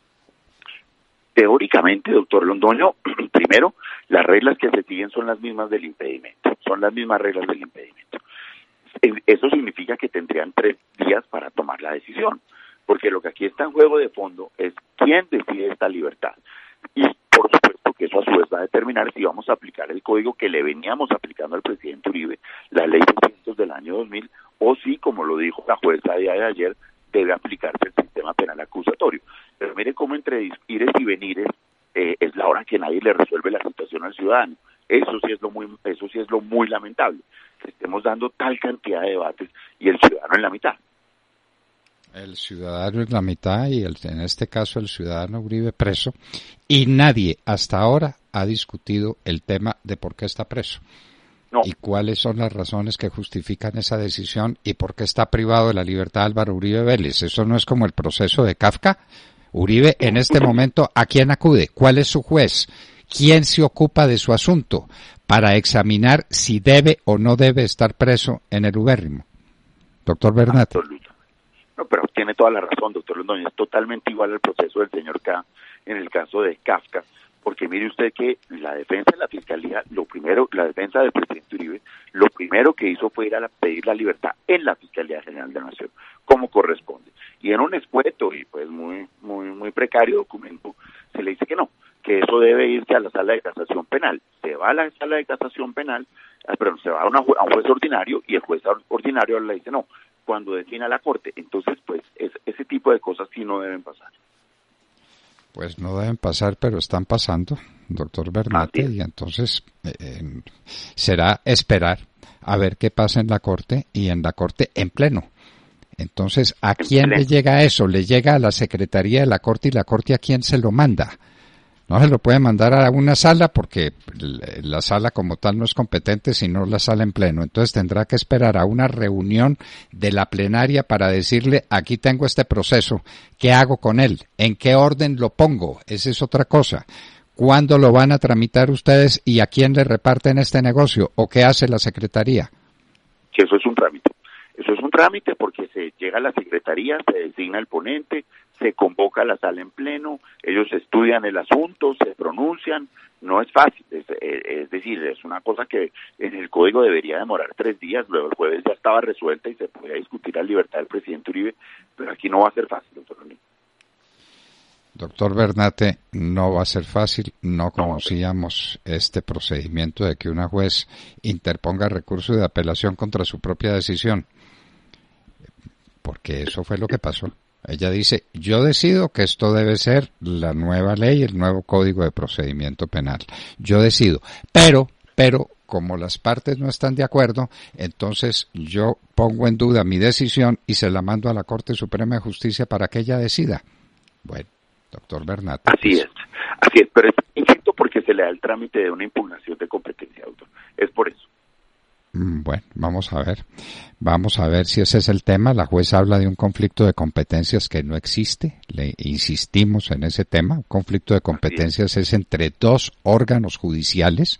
Teóricamente, doctor Londoño, primero, las reglas que se siguen son las mismas del impedimento. Son las mismas reglas del impedimento. Eso significa que tendrían tres días para tomar la decisión. Porque lo que aquí está en juego de fondo es quién decide esta libertad. Y por supuesto que porque eso a su vez va a determinar si vamos a aplicar el código que le veníamos aplicando al presidente Uribe, la ley doscientos del año dos mil, o si, como lo dijo la jueza día de ayer, debe aplicarse el sistema penal acusatorio. Pero mire cómo entre ires y venires eh, es la hora que nadie le resuelve la situación al ciudadano. Eso sí es lo muy, eso sí es lo muy lamentable, que estemos dando tal cantidad de debates y el ciudadano en la mitad. El ciudadano en la mitad y el, en este caso el ciudadano Uribe preso, y nadie hasta ahora ha discutido el tema de por qué está preso. No. Y cuáles son las razones que justifican esa decisión y por qué está privado de la libertad Álvaro Uribe Vélez. Eso no es como el proceso de Kafka. Uribe en este momento, ¿a quién acude? ¿Cuál es su juez? ¿Quién se ocupa de su asunto para examinar si debe o no debe estar preso en el ubérrimo? Doctor Bernat. No, pero tiene toda la razón, doctor Londoño. Es totalmente igual al proceso del señor K en el caso de Kafka. Porque mire usted que la defensa de la Fiscalía, lo primero, la defensa del presidente Uribe, lo primero que hizo fue ir a la, pedir la libertad en la Fiscalía General de la Nación, como corresponde. Y en un escueto y pues muy muy muy precario documento, se le dice que no, que eso debe irse a la sala de casación penal. Se va a la sala de casación penal, pero se va a, una, a un juez ordinario y el juez ordinario le dice no, cuando defina la Corte. Entonces, pues es, ese tipo de cosas sí no deben pasar. Pues no deben pasar, pero están pasando, doctor Bernate, y entonces eh, será esperar a ver qué pasa en la Corte y en la Corte en pleno. Entonces, ¿a quién le llega eso? Le llega a la Secretaría de la Corte y la Corte ¿a quién se lo manda? No se lo puede mandar a una sala porque la sala como tal no es competente, sino la sala en pleno. Entonces tendrá que esperar a una reunión de la plenaria para decirle, aquí tengo este proceso, ¿qué hago con él? ¿En qué orden lo pongo? Esa es otra cosa. ¿Cuándo lo van a tramitar ustedes y a quién le reparten este negocio? ¿O qué hace la Secretaría? Que eso es un trámite. Eso es un trámite porque se llega a la Secretaría, se designa el ponente, se convoca a la sala en pleno, ellos estudian el asunto, se pronuncian, no es fácil, es, es decir, es una cosa que en el código debería demorar tres días, luego el jueves ya estaba resuelta y se podía discutir la libertad del presidente Uribe, pero aquí no va a ser fácil, doctor Uribe. Doctor Bernate, no va a ser fácil, no conocíamos este procedimiento de que una juez interponga recurso de apelación contra su propia decisión, porque eso fue lo que pasó. Ella dice, yo decido que esto debe ser la nueva ley, el nuevo Código de Procedimiento Penal. Yo decido, pero, pero, como las partes no están de acuerdo, entonces yo pongo en duda mi decisión y se la mando a la Corte Suprema de Justicia para que ella decida. Bueno, doctor Bernat. Así es, así es, pero es insisto porque se le da el trámite de una impugnación de competencia, doctor. Es por eso. Bueno, vamos a ver. Vamos a ver si ese es el tema. La jueza habla de un conflicto de competencias que no existe. Le insistimos en ese tema. Un conflicto de competencias es entre dos órganos judiciales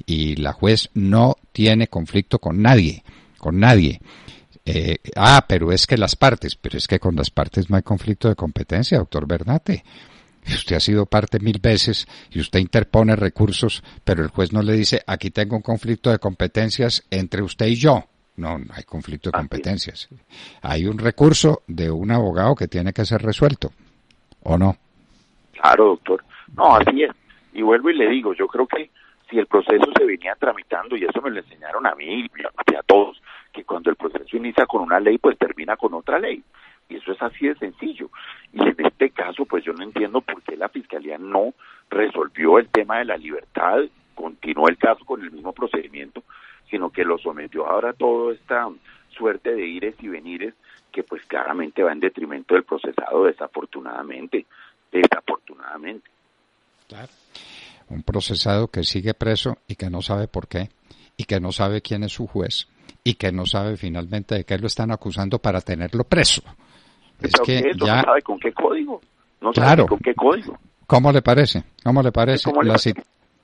y la juez no tiene conflicto con nadie, con nadie. Eh, ah, pero es que las partes, pero es que con las partes no hay conflicto de competencia, doctor Bernate. Usted ha sido parte mil veces y usted interpone recursos, pero el juez no le dice, aquí tengo un conflicto de competencias entre usted y yo. No, no hay conflicto de competencias. Hay un recurso de un abogado que tiene que ser resuelto, ¿o no? Claro, doctor. No, así es. Y vuelvo y le digo, yo creo que si el proceso se venía tramitando, y eso me lo enseñaron a mí y a todos, que cuando el proceso inicia con una ley, pues termina con otra ley. Y eso es así de sencillo. Y en este caso, pues yo no entiendo por qué la Fiscalía no resolvió el tema de la libertad, continuó el caso con el mismo procedimiento, sino que lo sometió ahora a toda esta suerte de ires y venires que pues claramente va en detrimento del procesado, desafortunadamente, desafortunadamente. Claro. Un procesado que sigue preso y que no sabe por qué, y que no sabe quién es su juez, y que no sabe finalmente de qué lo están acusando para tenerlo preso. Es Pero que eso ya... no sabe con qué código, no claro. sabe con qué código. ¿Cómo le parece? ¿Cómo le parece? ¿Cómo le la, parece?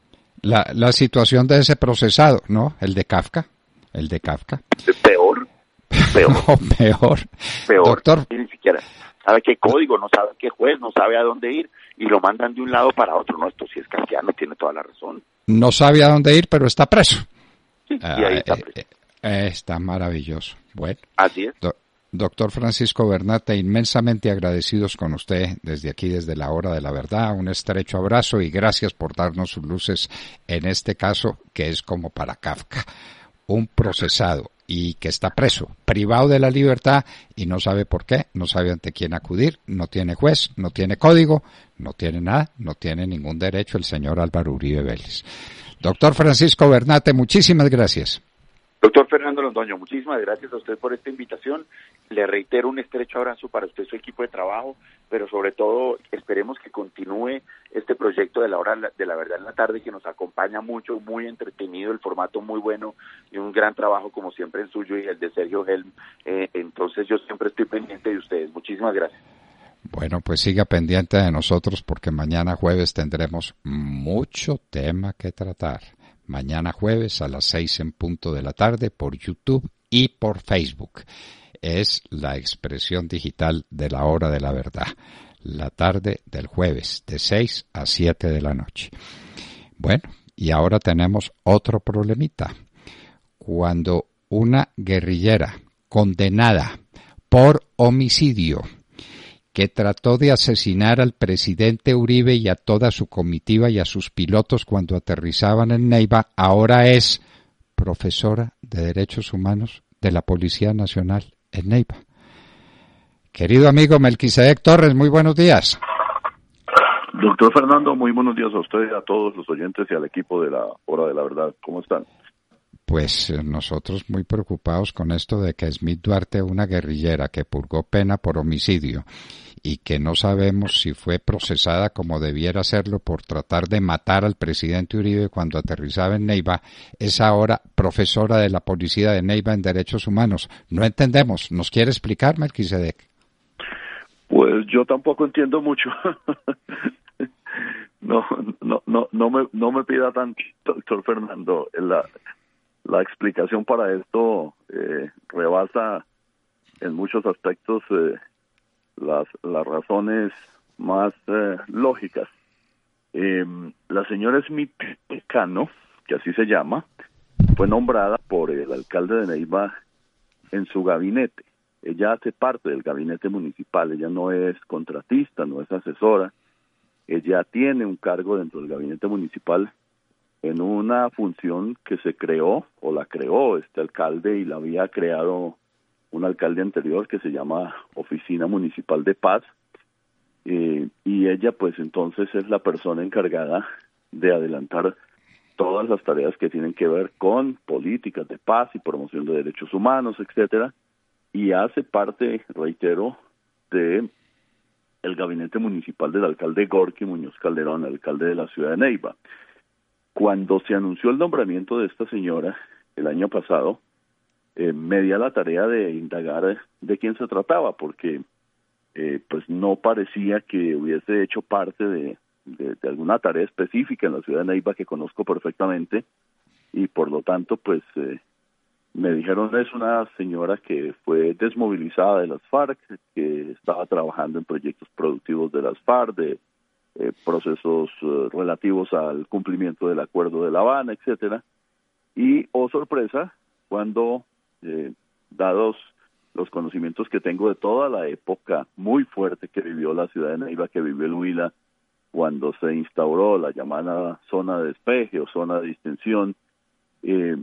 La, la situación de ese procesado, ¿no? El de Kafka, el de Kafka. Peor, peor. No, peor. Peor. Doctor. Y ni siquiera sabe qué código, no sabe qué juez, no sabe a dónde ir y lo mandan de un lado para otro. No, esto sí es kafkiano, tiene toda la razón. No sabe a dónde ir, pero está preso. Sí, ah, y ahí está eh, preso. Eh, está maravilloso. Bueno. Así es. Do- Doctor Francisco Bernate, inmensamente agradecidos con usted desde aquí, desde la Hora de la Verdad. Un estrecho abrazo y gracias por darnos sus luces en este caso que es como para Kafka. Un procesado y que está preso, privado de la libertad y no sabe por qué, no sabe ante quién acudir, no tiene juez, no tiene código, no tiene nada, no tiene ningún derecho el señor Álvaro Uribe Vélez. Doctor Francisco Bernate, muchísimas gracias. Doctor Fernando Londoño, muchísimas gracias a usted por esta invitación. Le reitero un estrecho abrazo para usted y su equipo de trabajo, pero sobre todo esperemos que continúe este proyecto de la Hora de la Verdad en la tarde, que nos acompaña mucho, muy entretenido, el formato muy bueno y un gran trabajo como siempre el suyo y el de Sergio Helm. Eh, entonces yo siempre estoy pendiente de ustedes. Muchísimas gracias. Bueno, pues siga pendiente de nosotros porque mañana jueves tendremos mucho tema que tratar. Mañana jueves a las seis en punto de la tarde por YouTube y por Facebook. Es la expresión digital de la Hora de la Verdad. La tarde del jueves de seis a siete de la noche. Bueno, y ahora tenemos otro problemita. Cuando una guerrillera condenada por homicidio que trató de asesinar al presidente Uribe y a toda su comitiva y a sus pilotos cuando aterrizaban en Neiva, ahora es profesora de Derechos Humanos de la Policía Nacional en Neiva. Querido amigo Melquisedec Torres, muy buenos días. Doctor Fernando, muy buenos días a usted, a todos los oyentes y al equipo de la Hora de la Verdad. ¿Cómo están? Pues eh, nosotros muy preocupados con esto de que Smith Duarte, una guerrillera que purgó pena por homicidio y que no sabemos si fue procesada como debiera serlo por tratar de matar al presidente Uribe cuando aterrizaba en Neiva, es ahora profesora de la policía de Neiva en Derechos Humanos. No entendemos. ¿Nos quiere explicar, Melquisedec? Pues yo tampoco entiendo mucho. no, no, no, no me, no me pida tanto, doctor Fernando. La, la explicación para esto eh, rebasa en muchos aspectos eh, las, las razones más eh, lógicas. Eh, la señora Smith Cano, que así se llama, fue nombrada por el alcalde de Neiva en su gabinete. Ella hace parte del gabinete municipal, ella no es contratista, no es asesora, ella tiene un cargo dentro del gabinete municipal en una función que se creó, o la creó este alcalde y la había creado un alcalde anterior que se llama Oficina Municipal de Paz, eh, y ella pues entonces es la persona encargada de adelantar todas las tareas que tienen que ver con políticas de paz y promoción de derechos humanos, etcétera, y hace parte, reitero, de el gabinete municipal del alcalde Gorky Muñoz Calderón, alcalde de la ciudad de Neiva. Cuando se anunció el nombramiento de esta señora el año pasado, eh, me di a la tarea de indagar de quién se trataba, porque eh, pues no parecía que hubiese hecho parte de, de, de alguna tarea específica en la ciudad de Neiva que conozco perfectamente, y por lo tanto pues eh, me dijeron es una señora que fue desmovilizada de las FARC, que estaba trabajando en proyectos productivos de las FARC, de eh, procesos eh, relativos al cumplimiento del Acuerdo de La Habana, etcétera. Y, oh sorpresa, cuando, eh, dados los conocimientos que tengo de toda la época muy fuerte que vivió la ciudad de Neiva, que vivió el Huila, cuando se instauró la llamada zona de despeje o zona de distensión, eh,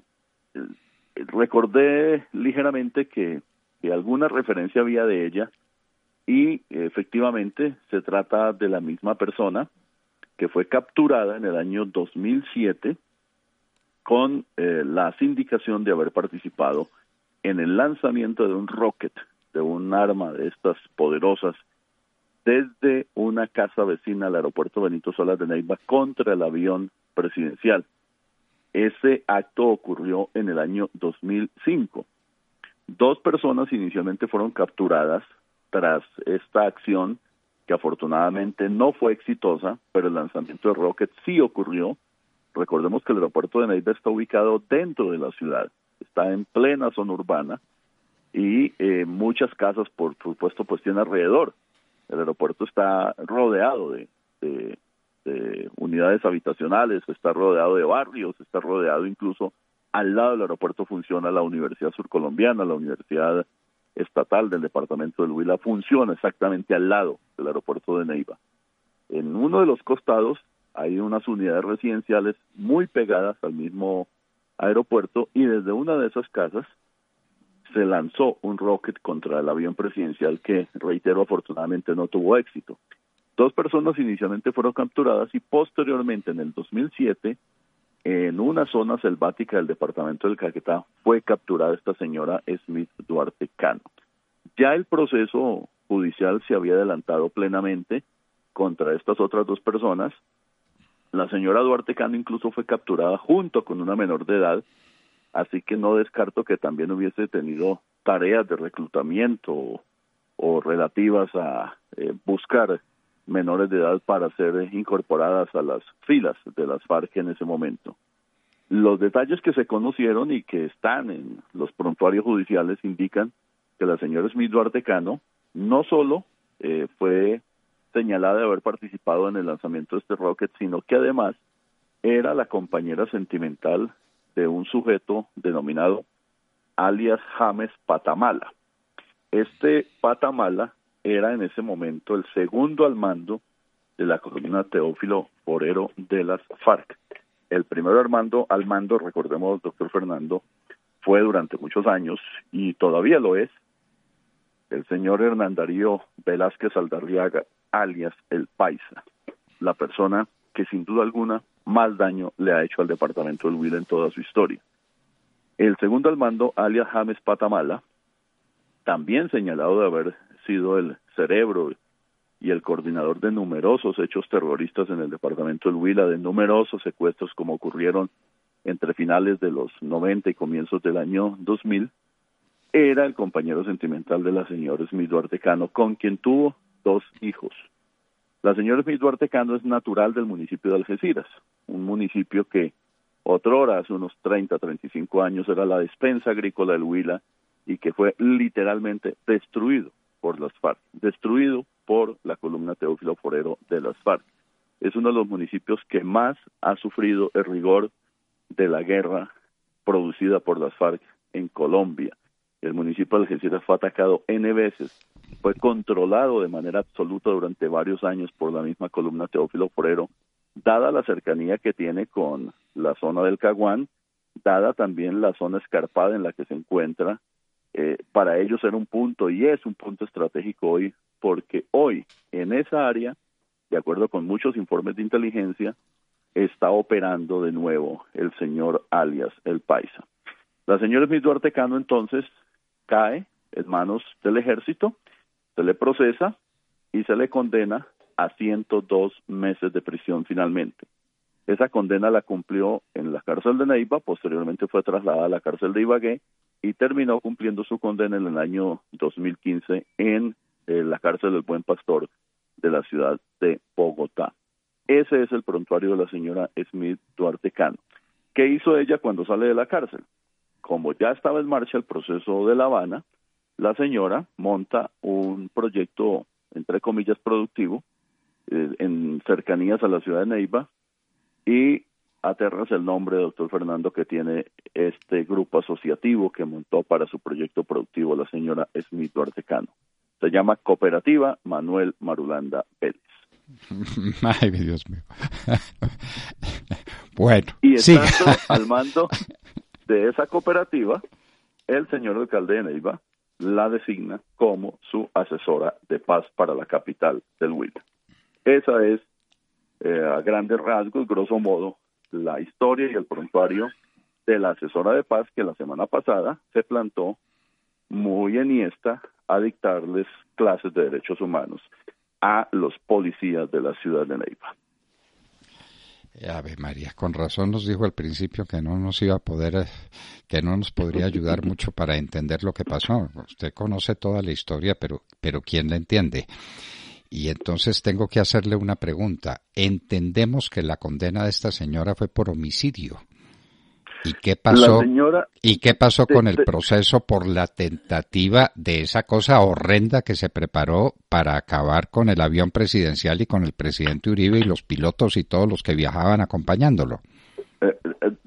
recordé ligeramente que, que alguna referencia había de ella y efectivamente se trata de la misma persona que fue capturada en el año dos mil siete con eh, la sindicación de haber participado en el lanzamiento de un rocket, de un arma de estas poderosas, desde una casa vecina al aeropuerto Benito Solas de Neiva contra el avión presidencial. Ese acto ocurrió en el año dos mil cinco. Dos personas inicialmente fueron capturadas tras esta acción, que afortunadamente no fue exitosa, pero el lanzamiento de rocket sí ocurrió. Recordemos que el aeropuerto de Neiva está ubicado dentro de la ciudad, está en plena zona urbana y eh, muchas casas, por supuesto, pues tiene alrededor. El aeropuerto está rodeado de, de de unidades habitacionales, está rodeado de barrios, está rodeado incluso al lado del aeropuerto funciona la Universidad Surcolombiana, la Universidad estatal del departamento del Huila funciona exactamente al lado del aeropuerto de Neiva. En uno de los costados hay unas unidades residenciales muy pegadas al mismo aeropuerto y desde una de esas casas se lanzó un rocket contra el avión presidencial que, reitero, afortunadamente no tuvo éxito. Dos personas inicialmente fueron capturadas y posteriormente, en el dos mil siete, en una zona selvática del departamento del Caquetá, fue capturada esta señora Smith Duarte Cano. Ya el proceso judicial se había adelantado plenamente contra estas otras dos personas. La señora Duarte Cano incluso fue capturada junto con una menor de edad, así que no descarto que también hubiese tenido tareas de reclutamiento o, o relativas a eh, buscar menores de edad para ser incorporadas a las filas de las FARC en ese momento. Los detalles que se conocieron y que están en los prontuarios judiciales indican que la señora Smith Duarte Cano no solo eh, fue señalada de haber participado en el lanzamiento de este rocket, sino que además era la compañera sentimental de un sujeto denominado alias James Patamala. Este Patamala era en ese momento el segundo al mando de la columna Teófilo Forero de las FARC. El primero al mando, al mando, recordemos, doctor Fernando, fue durante muchos años, y todavía lo es, el señor Hernán Darío Velázquez Aldarriaga, alias El Paisa, la persona que sin duda alguna más daño le ha hecho al departamento del Huila en toda su historia. El segundo al mando, alias James Patamala, también señalado de haber sido el cerebro y el coordinador de numerosos hechos terroristas en el departamento del Huila, de numerosos secuestros como ocurrieron entre finales de los noventa y comienzos del año dos mil, era el compañero sentimental de la señora Smith Duarte Cano, con quien tuvo dos hijos. La señora Smith Duarte Cano es natural del municipio de Algeciras, un municipio que otrora, hace unos treinta, treinta y cinco años, era la despensa agrícola del Huila y que fue literalmente destruido por las FARC, destruido por la columna Teófilo Forero de las FARC. Es uno de los municipios que más ha sufrido el rigor de la guerra producida por las FARC en Colombia. El municipio de Algeciras fue atacado N veces, fue controlado de manera absoluta durante varios años por la misma columna Teófilo Forero, dada la cercanía que tiene con la zona del Caguán, dada también la zona escarpada en la que se encuentra. Eh, para ellos era un punto, y es un punto estratégico hoy, porque hoy en esa área, de acuerdo con muchos informes de inteligencia, está operando de nuevo el señor alias El Paisa. La señora Smith Duarte Cano entonces cae en manos del ejército, se le procesa y se le condena a ciento dos meses de prisión finalmente. Esa condena la cumplió en la cárcel de Neiva, posteriormente fue trasladada a la cárcel de Ibagué y terminó cumpliendo su condena en el año dos mil quince en eh, la cárcel del Buen Pastor de la ciudad de Bogotá. Ese es el prontuario de la señora Smith Duarte Cano. ¿Qué hizo ella cuando sale de la cárcel? Como ya estaba en marcha el proceso de La Habana, la señora monta un proyecto, entre comillas, productivo, eh, en cercanías a la ciudad de Neiva, y aterras el nombre, doctor Fernando, que tiene este grupo asociativo que montó para su proyecto productivo la señora Smith Duarte Cano. Se llama Cooperativa Manuel Marulanda Vélez. Ay, Dios mío. Bueno, y estando siga. al mando de esa cooperativa, el señor alcalde de Neiva la designa como su asesora de paz para la capital del Huila. Esa es, eh, a grandes rasgos, grosso modo, la historia y el prontuario de la asesora de paz que la semana pasada se plantó muy enhiesta a dictarles clases de derechos humanos a los policías de la ciudad de Neiva. Ave María, con razón nos dijo al principio que no nos iba a poder, que no nos podría ayudar mucho para entender lo que pasó. Usted conoce toda la historia, pero, pero ¿quién la entiende? Y entonces tengo que hacerle una pregunta. Entendemos que la condena de esta señora fue por homicidio. ¿Y qué pasó? La señora, ¿Y qué pasó de, con el de, proceso por la tentativa de esa cosa horrenda que se preparó para acabar con el avión presidencial y con el presidente Uribe y los pilotos y todos los que viajaban acompañándolo? Eh, eh,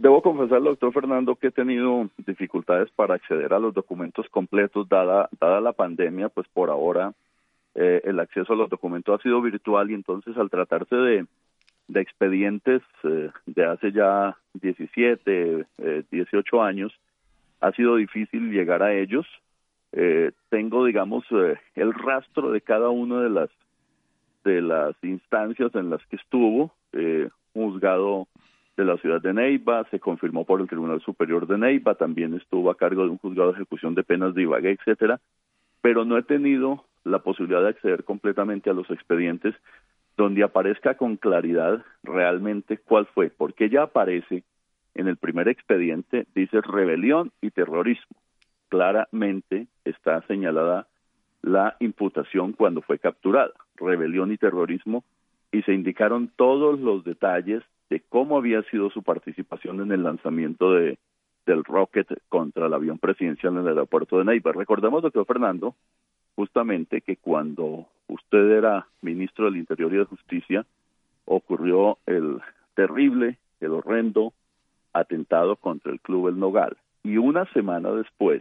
Debo confesarle, doctor Fernando, que he tenido dificultades para acceder a los documentos completos, dada, dada la pandemia, pues por ahora eh, el acceso a los documentos ha sido virtual y entonces al tratarse de, de expedientes eh, de hace ya diecisiete, eh, dieciocho años, ha sido difícil llegar a ellos. Eh, tengo, digamos, eh, el rastro de cada una de las, de las instancias en las que estuvo, eh, juzgado de la ciudad de Neiva, se confirmó por el Tribunal Superior de Neiva, también estuvo a cargo de un juzgado de ejecución de penas de Ibagué, etcétera, pero no he tenido la posibilidad de acceder completamente a los expedientes donde aparezca con claridad realmente cuál fue, porque ya aparece en el primer expediente, dice rebelión y terrorismo. Claramente está señalada la imputación cuando fue capturada, rebelión y terrorismo, y se indicaron todos los detalles de cómo había sido su participación en el lanzamiento de del rocket contra el avión presidencial en el aeropuerto de Neiva. Recordemos, doctor Fernando, justamente que cuando usted era ministro del Interior y de Justicia, ocurrió el terrible, el horrendo atentado contra el Club El Nogal. Y una semana después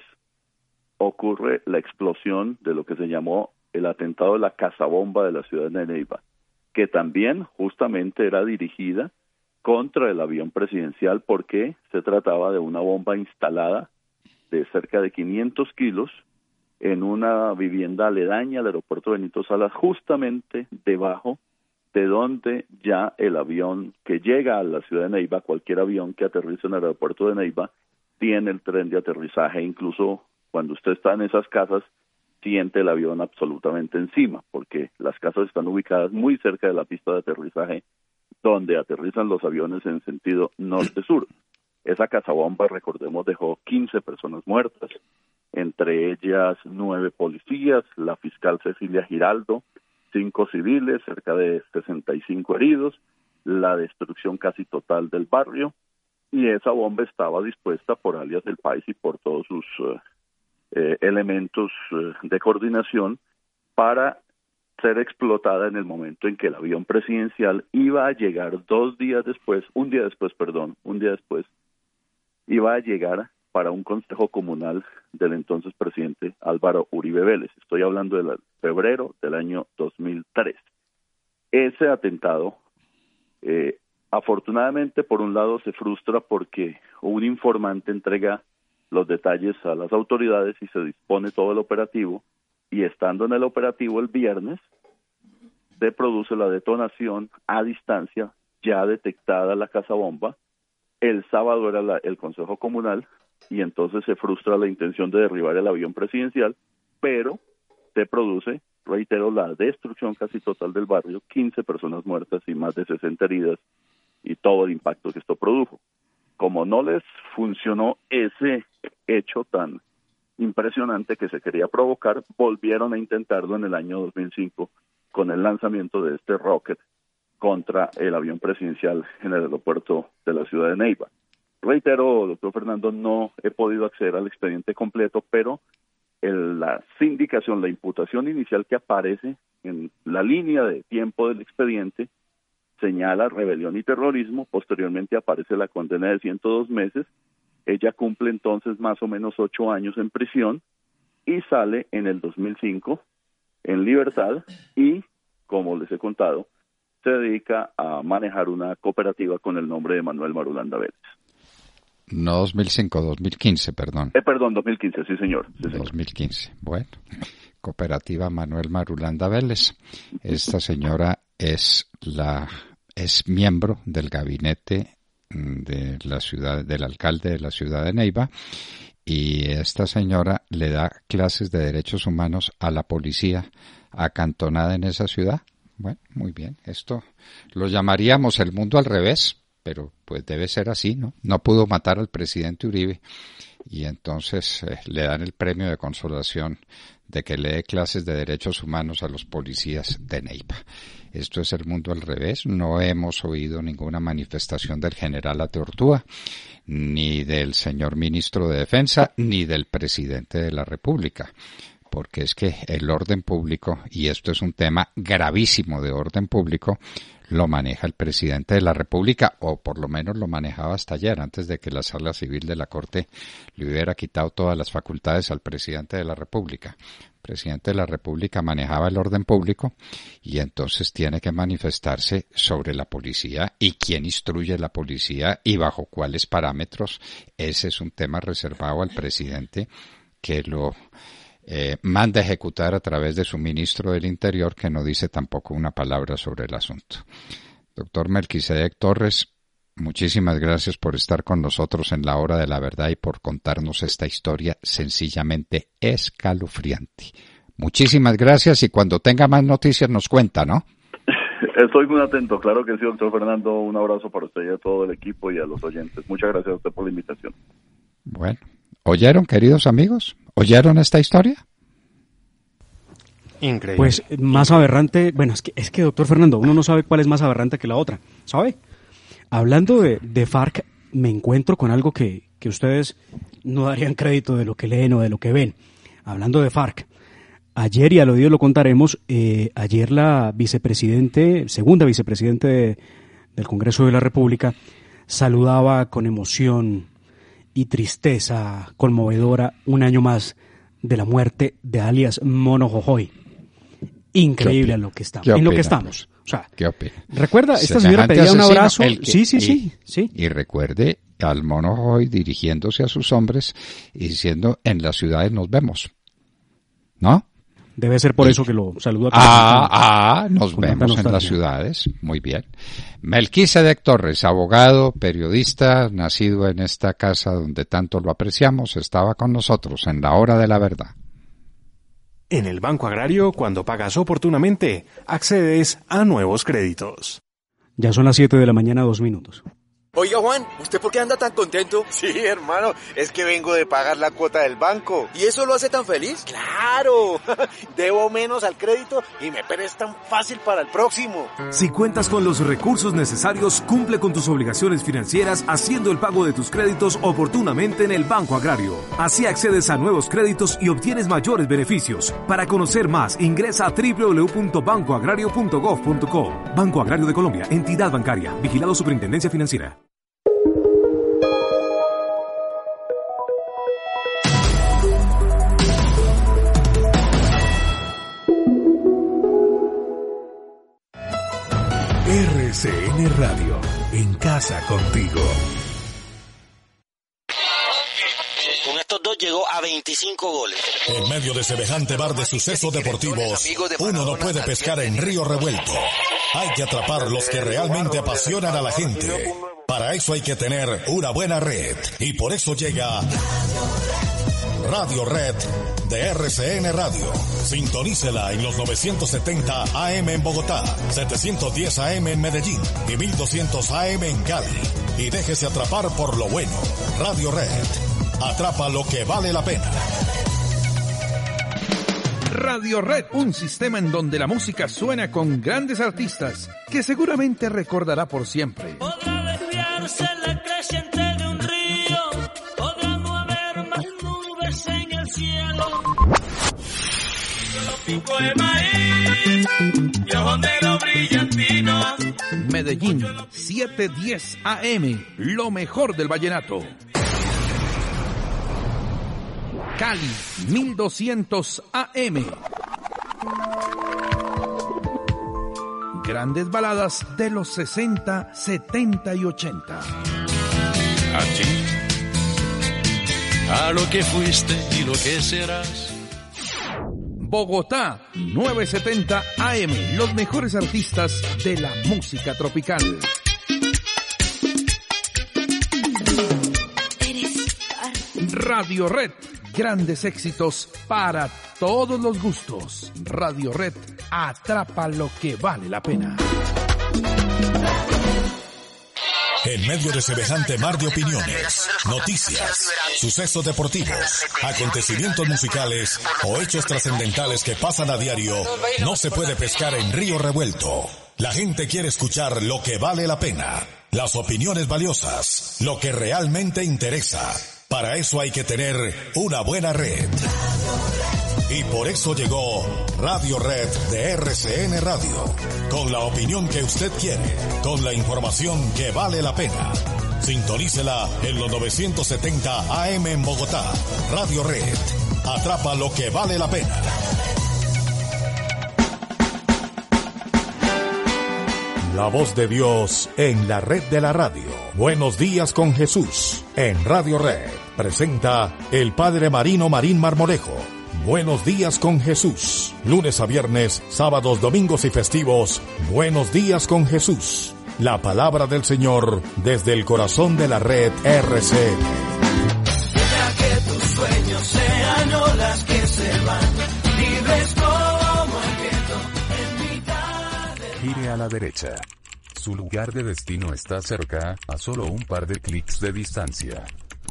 ocurre la explosión de lo que se llamó el atentado de la casabomba de la ciudad de Neiva, que también justamente era dirigida contra el avión presidencial porque se trataba de una bomba instalada de cerca de quinientos kilos en una vivienda aledaña al aeropuerto Benito Salas, justamente debajo de donde ya el avión que llega a la ciudad de Neiva, cualquier avión que aterrice en el aeropuerto de Neiva, tiene el tren de aterrizaje. Incluso cuando usted está en esas casas, siente el avión absolutamente encima, porque las casas están ubicadas muy cerca de la pista de aterrizaje donde aterrizan los aviones en sentido norte-sur. Esa casabomba, recordemos, dejó quince personas muertas, entre ellas nueve policías, la fiscal Cecilia Giraldo, cinco civiles, cerca de sesenta y cinco heridos, la destrucción casi total del barrio, y esa bomba estaba dispuesta por alias del país y por todos sus uh, eh, elementos uh, de coordinación para ser explotada en el momento en que el avión presidencial iba a llegar dos días después, un día después, perdón, un día después, iba a llegar para un consejo comunal del entonces presidente Álvaro Uribe Vélez. Estoy hablando de febrero del año dos mil tres. Ese atentado, eh, afortunadamente, por un lado se frustra porque un informante entrega los detalles a las autoridades y se dispone todo el operativo, y estando en el operativo el viernes, se produce la detonación a distancia, ya detectada la casabomba. El sábado era la, el Consejo Comunal, y entonces se frustra la intención de derribar el avión presidencial, pero se produce, reitero, la destrucción casi total del barrio, quince personas muertas y más de sesenta heridas, y todo el impacto que esto produjo. Como no les funcionó ese hecho tan impresionante que se quería provocar, volvieron a intentarlo en el año dos mil cinco con el lanzamiento de este rocket contra el avión presidencial en el aeropuerto de la ciudad de Neiva. Reitero, doctor Fernando, no he podido acceder al expediente completo, pero el, la sindicación, la imputación inicial que aparece en la línea de tiempo del expediente señala rebelión y terrorismo. Posteriormente aparece la condena de ciento dos meses. Ella cumple entonces más o menos ocho años en prisión y sale en el dos mil cinco en libertad y, como les he contado, se dedica a manejar una cooperativa con el nombre de Manuel Marulanda Vélez. No dos mil cinco, dos mil quince, perdón. Eh, perdón, dos mil quince, sí señor. Sí, señor. dos mil quince, bueno. Cooperativa Manuel Marulanda Vélez. Esta señora es la es miembro del gabinete de la ciudad, del alcalde de la ciudad de Neiva, y esta señora le da clases de derechos humanos a la policía acantonada en esa ciudad. Bueno, muy bien, esto lo llamaríamos el mundo al revés, pero pues debe ser así, ¿no? No pudo matar al presidente Uribe y entonces eh, le dan el premio de consolación de que le dé clases de derechos humanos a los policías de Neiva. Esto es el mundo al revés. No hemos oído ninguna manifestación del general Ateortúa, ni del señor ministro de Defensa, ni del presidente de la República, porque es que el orden público, y esto es un tema gravísimo de orden público, lo maneja el presidente de la República, o por lo menos lo manejaba hasta ayer, antes de que la Sala Civil de la Corte le hubiera quitado todas las facultades al presidente de la República. El presidente de la República manejaba el orden público y entonces tiene que manifestarse sobre la policía y quién instruye la policía y bajo cuáles parámetros. Ese es un tema reservado al presidente, que lo eh, manda a ejecutar a través de su ministro del Interior, que no dice tampoco una palabra sobre el asunto. Doctor Melquisedec Torres, muchísimas gracias por estar con nosotros en la Hora de la Verdad y por contarnos esta historia sencillamente escalofriante. Muchísimas gracias, y cuando tenga más noticias nos cuenta, ¿no? Estoy muy atento, claro que sí, doctor Fernando. Un abrazo para usted y a todo el equipo y a los oyentes. Muchas gracias a usted por la invitación. Bueno, ¿oyeron, queridos amigos? ¿Oyeron esta historia? Increíble. Pues más aberrante, bueno, es que, es que doctor Fernando, uno no sabe cuál es más aberrante que la otra, ¿sabe? Hablando de, de FARC, me encuentro con algo que, que ustedes no darían crédito de lo que leen o de lo que ven. Hablando de FARC, ayer, y al oído lo contaremos, eh, ayer la vicepresidente, segunda vicepresidente de, del Congreso de la República, saludaba con emoción y tristeza conmovedora un año más de la muerte de alias Mono Jojoy. Increíble a lo que estamos, en lo que estamos. O sea, ¿qué opina? Recuerda, esta señora pedía un abrazo. Que, sí, sí, y, sí, sí. Y recuerde al Mono Jojoy dirigiéndose a sus hombres y diciendo: en las ciudades nos vemos. ¿No? Debe ser por y, eso que lo saluda. Ah, ah, nos vemos en las ciudades. Muy bien. Melquisedec Torres, abogado, periodista, nacido en esta casa donde tanto lo apreciamos, estaba con nosotros en la Hora de la Verdad. En el Banco Agrario, cuando pagas oportunamente, accedes a nuevos créditos. Ya son las siete de la mañana, dos minutos. Oiga, Juan, ¿usted por qué anda tan contento? Sí, hermano, es que vengo de pagar la cuota del banco. ¿Y eso lo hace tan feliz? ¡Claro! Debo menos al crédito y me prestan fácil para el próximo. Si cuentas con los recursos necesarios, cumple con tus obligaciones financieras haciendo el pago de tus créditos oportunamente en el Banco Agrario. Así accedes a nuevos créditos y obtienes mayores beneficios. Para conocer más, ingresa a doble u doble u doble u punto banco agrario punto gov punto co. Banco Agrario de Colombia, entidad bancaria, vigilado Superintendencia Financiera. R C N Radio, en casa contigo. Con estos dos llegó a veinticinco goles. En medio de semejante bar de sucesos deportivos, uno no puede pescar en río revuelto. Hay que atrapar los que realmente apasionan a la gente. Para eso hay que tener una buena red. Y por eso llega Radio Red de R C N Radio. Sintonícela en los novecientos setenta A M en Bogotá, setecientos diez A M en Medellín y mil doscientos A M en Cali. Y déjese atrapar por lo bueno. Radio Red. Atrapa lo que vale la pena. Radio Red, un sistema en donde la música suena con grandes artistas que seguramente recordará por siempre. Podrá desviarse la creciente de un río, podrá no haber más nubes en el cielo. Pico de maíz y ojos negros brillantinos. Medellín, setecientos diez A M, lo mejor del vallenato. Cali, mil doscientos A M. Grandes baladas de los sesenta, setenta y ochenta. A ti, a lo que fuiste y lo que serás. Bogotá, novecientos setenta A M, los mejores artistas de la música tropical. Radio Red, grandes éxitos para todos los gustos. Radio Red, atrapa lo que vale la pena. En medio de semejante mar de opiniones, noticias, sucesos deportivos, acontecimientos musicales o hechos trascendentales que pasan a diario, no se puede pescar en río revuelto. La gente quiere escuchar lo que vale la pena, las opiniones valiosas, lo que realmente interesa. Para eso hay que tener una buena red. Y por eso llegó Radio Red de R C N Radio, con la opinión que usted quiere, con la información que vale la pena. Sintonícela en los novecientos setenta A M en Bogotá. Radio Red, atrapa lo que vale la pena. La voz de Dios en la red de la radio. Buenos días con Jesús. En Radio Red presenta el Padre Marino Marín Marmolejo. Buenos días con Jesús. Lunes a viernes, sábados, domingos y festivos. Buenos días con Jesús. La palabra del Señor desde el corazón de la red R C N. Deja que tus sueños sean olas que se van, libres como el viento en mitad de... Gire a la derecha. Su lugar de destino está cerca, a solo un par de clics de distancia.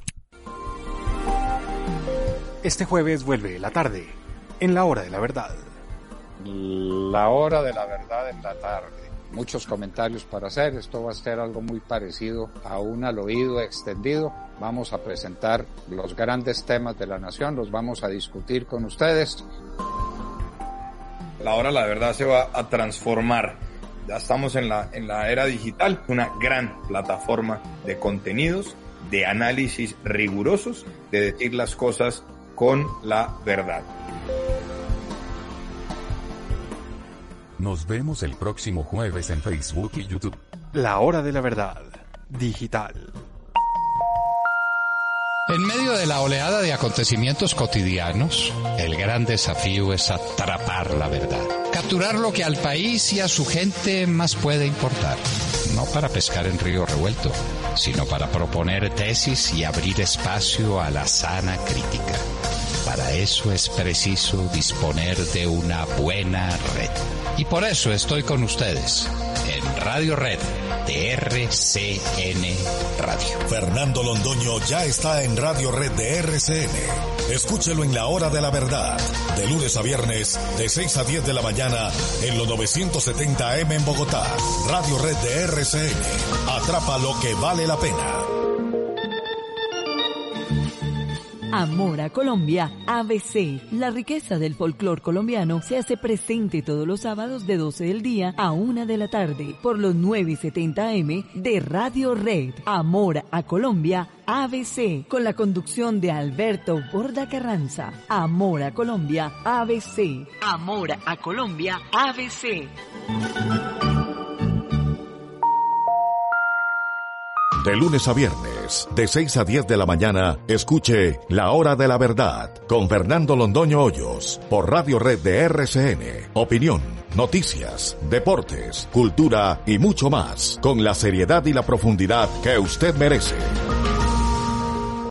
Este jueves vuelve la tarde, en la hora de la verdad. La hora de la verdad en la tarde. Muchos comentarios para hacer. Esto va a ser algo muy parecido a un al oído extendido. Vamos a presentar los grandes temas de la nación, los vamos a discutir con ustedes. La hora de la verdad se va a transformar. Ya estamos en la, en la era digital, una gran plataforma de contenidos, de análisis rigurosos, de decir las cosas con la verdad. Nos vemos el próximo jueves en Facebook y YouTube. La hora de la verdad, digital. En medio de la oleada de acontecimientos cotidianos, el gran desafío es atrapar la verdad. Capturar lo que al país y a su gente más puede importar. No para pescar en río revuelto, sino para proponer tesis y abrir espacio a la sana crítica. Para eso es preciso disponer de una buena red. Y por eso estoy con ustedes en Radio Red de R C N Radio. Fernando Londoño ya está en Radio Red de R C N. Escúchelo en la hora de la verdad, de lunes a viernes, de seis a diez de la mañana, en los novecientos setenta A M en Bogotá. Radio Red de R C N. Atrapa lo que vale la pena. Amor a Colombia, A B C. La riqueza del folclor colombiano se hace presente todos los sábados de doce del día a una de la tarde por los nueve setenta A M de Radio Red. Amor a Colombia, A B C, con la conducción de Alberto Borda Carranza. Amor a Colombia, A B C. Amor a Colombia, A B C. De lunes a viernes, de seis a diez de la mañana, escuche La Hora de la Verdad con Fernando Londoño Hoyos por Radio Red de R C N. Opinión, noticias, deportes, cultura y mucho más, con la seriedad y la profundidad que usted merece.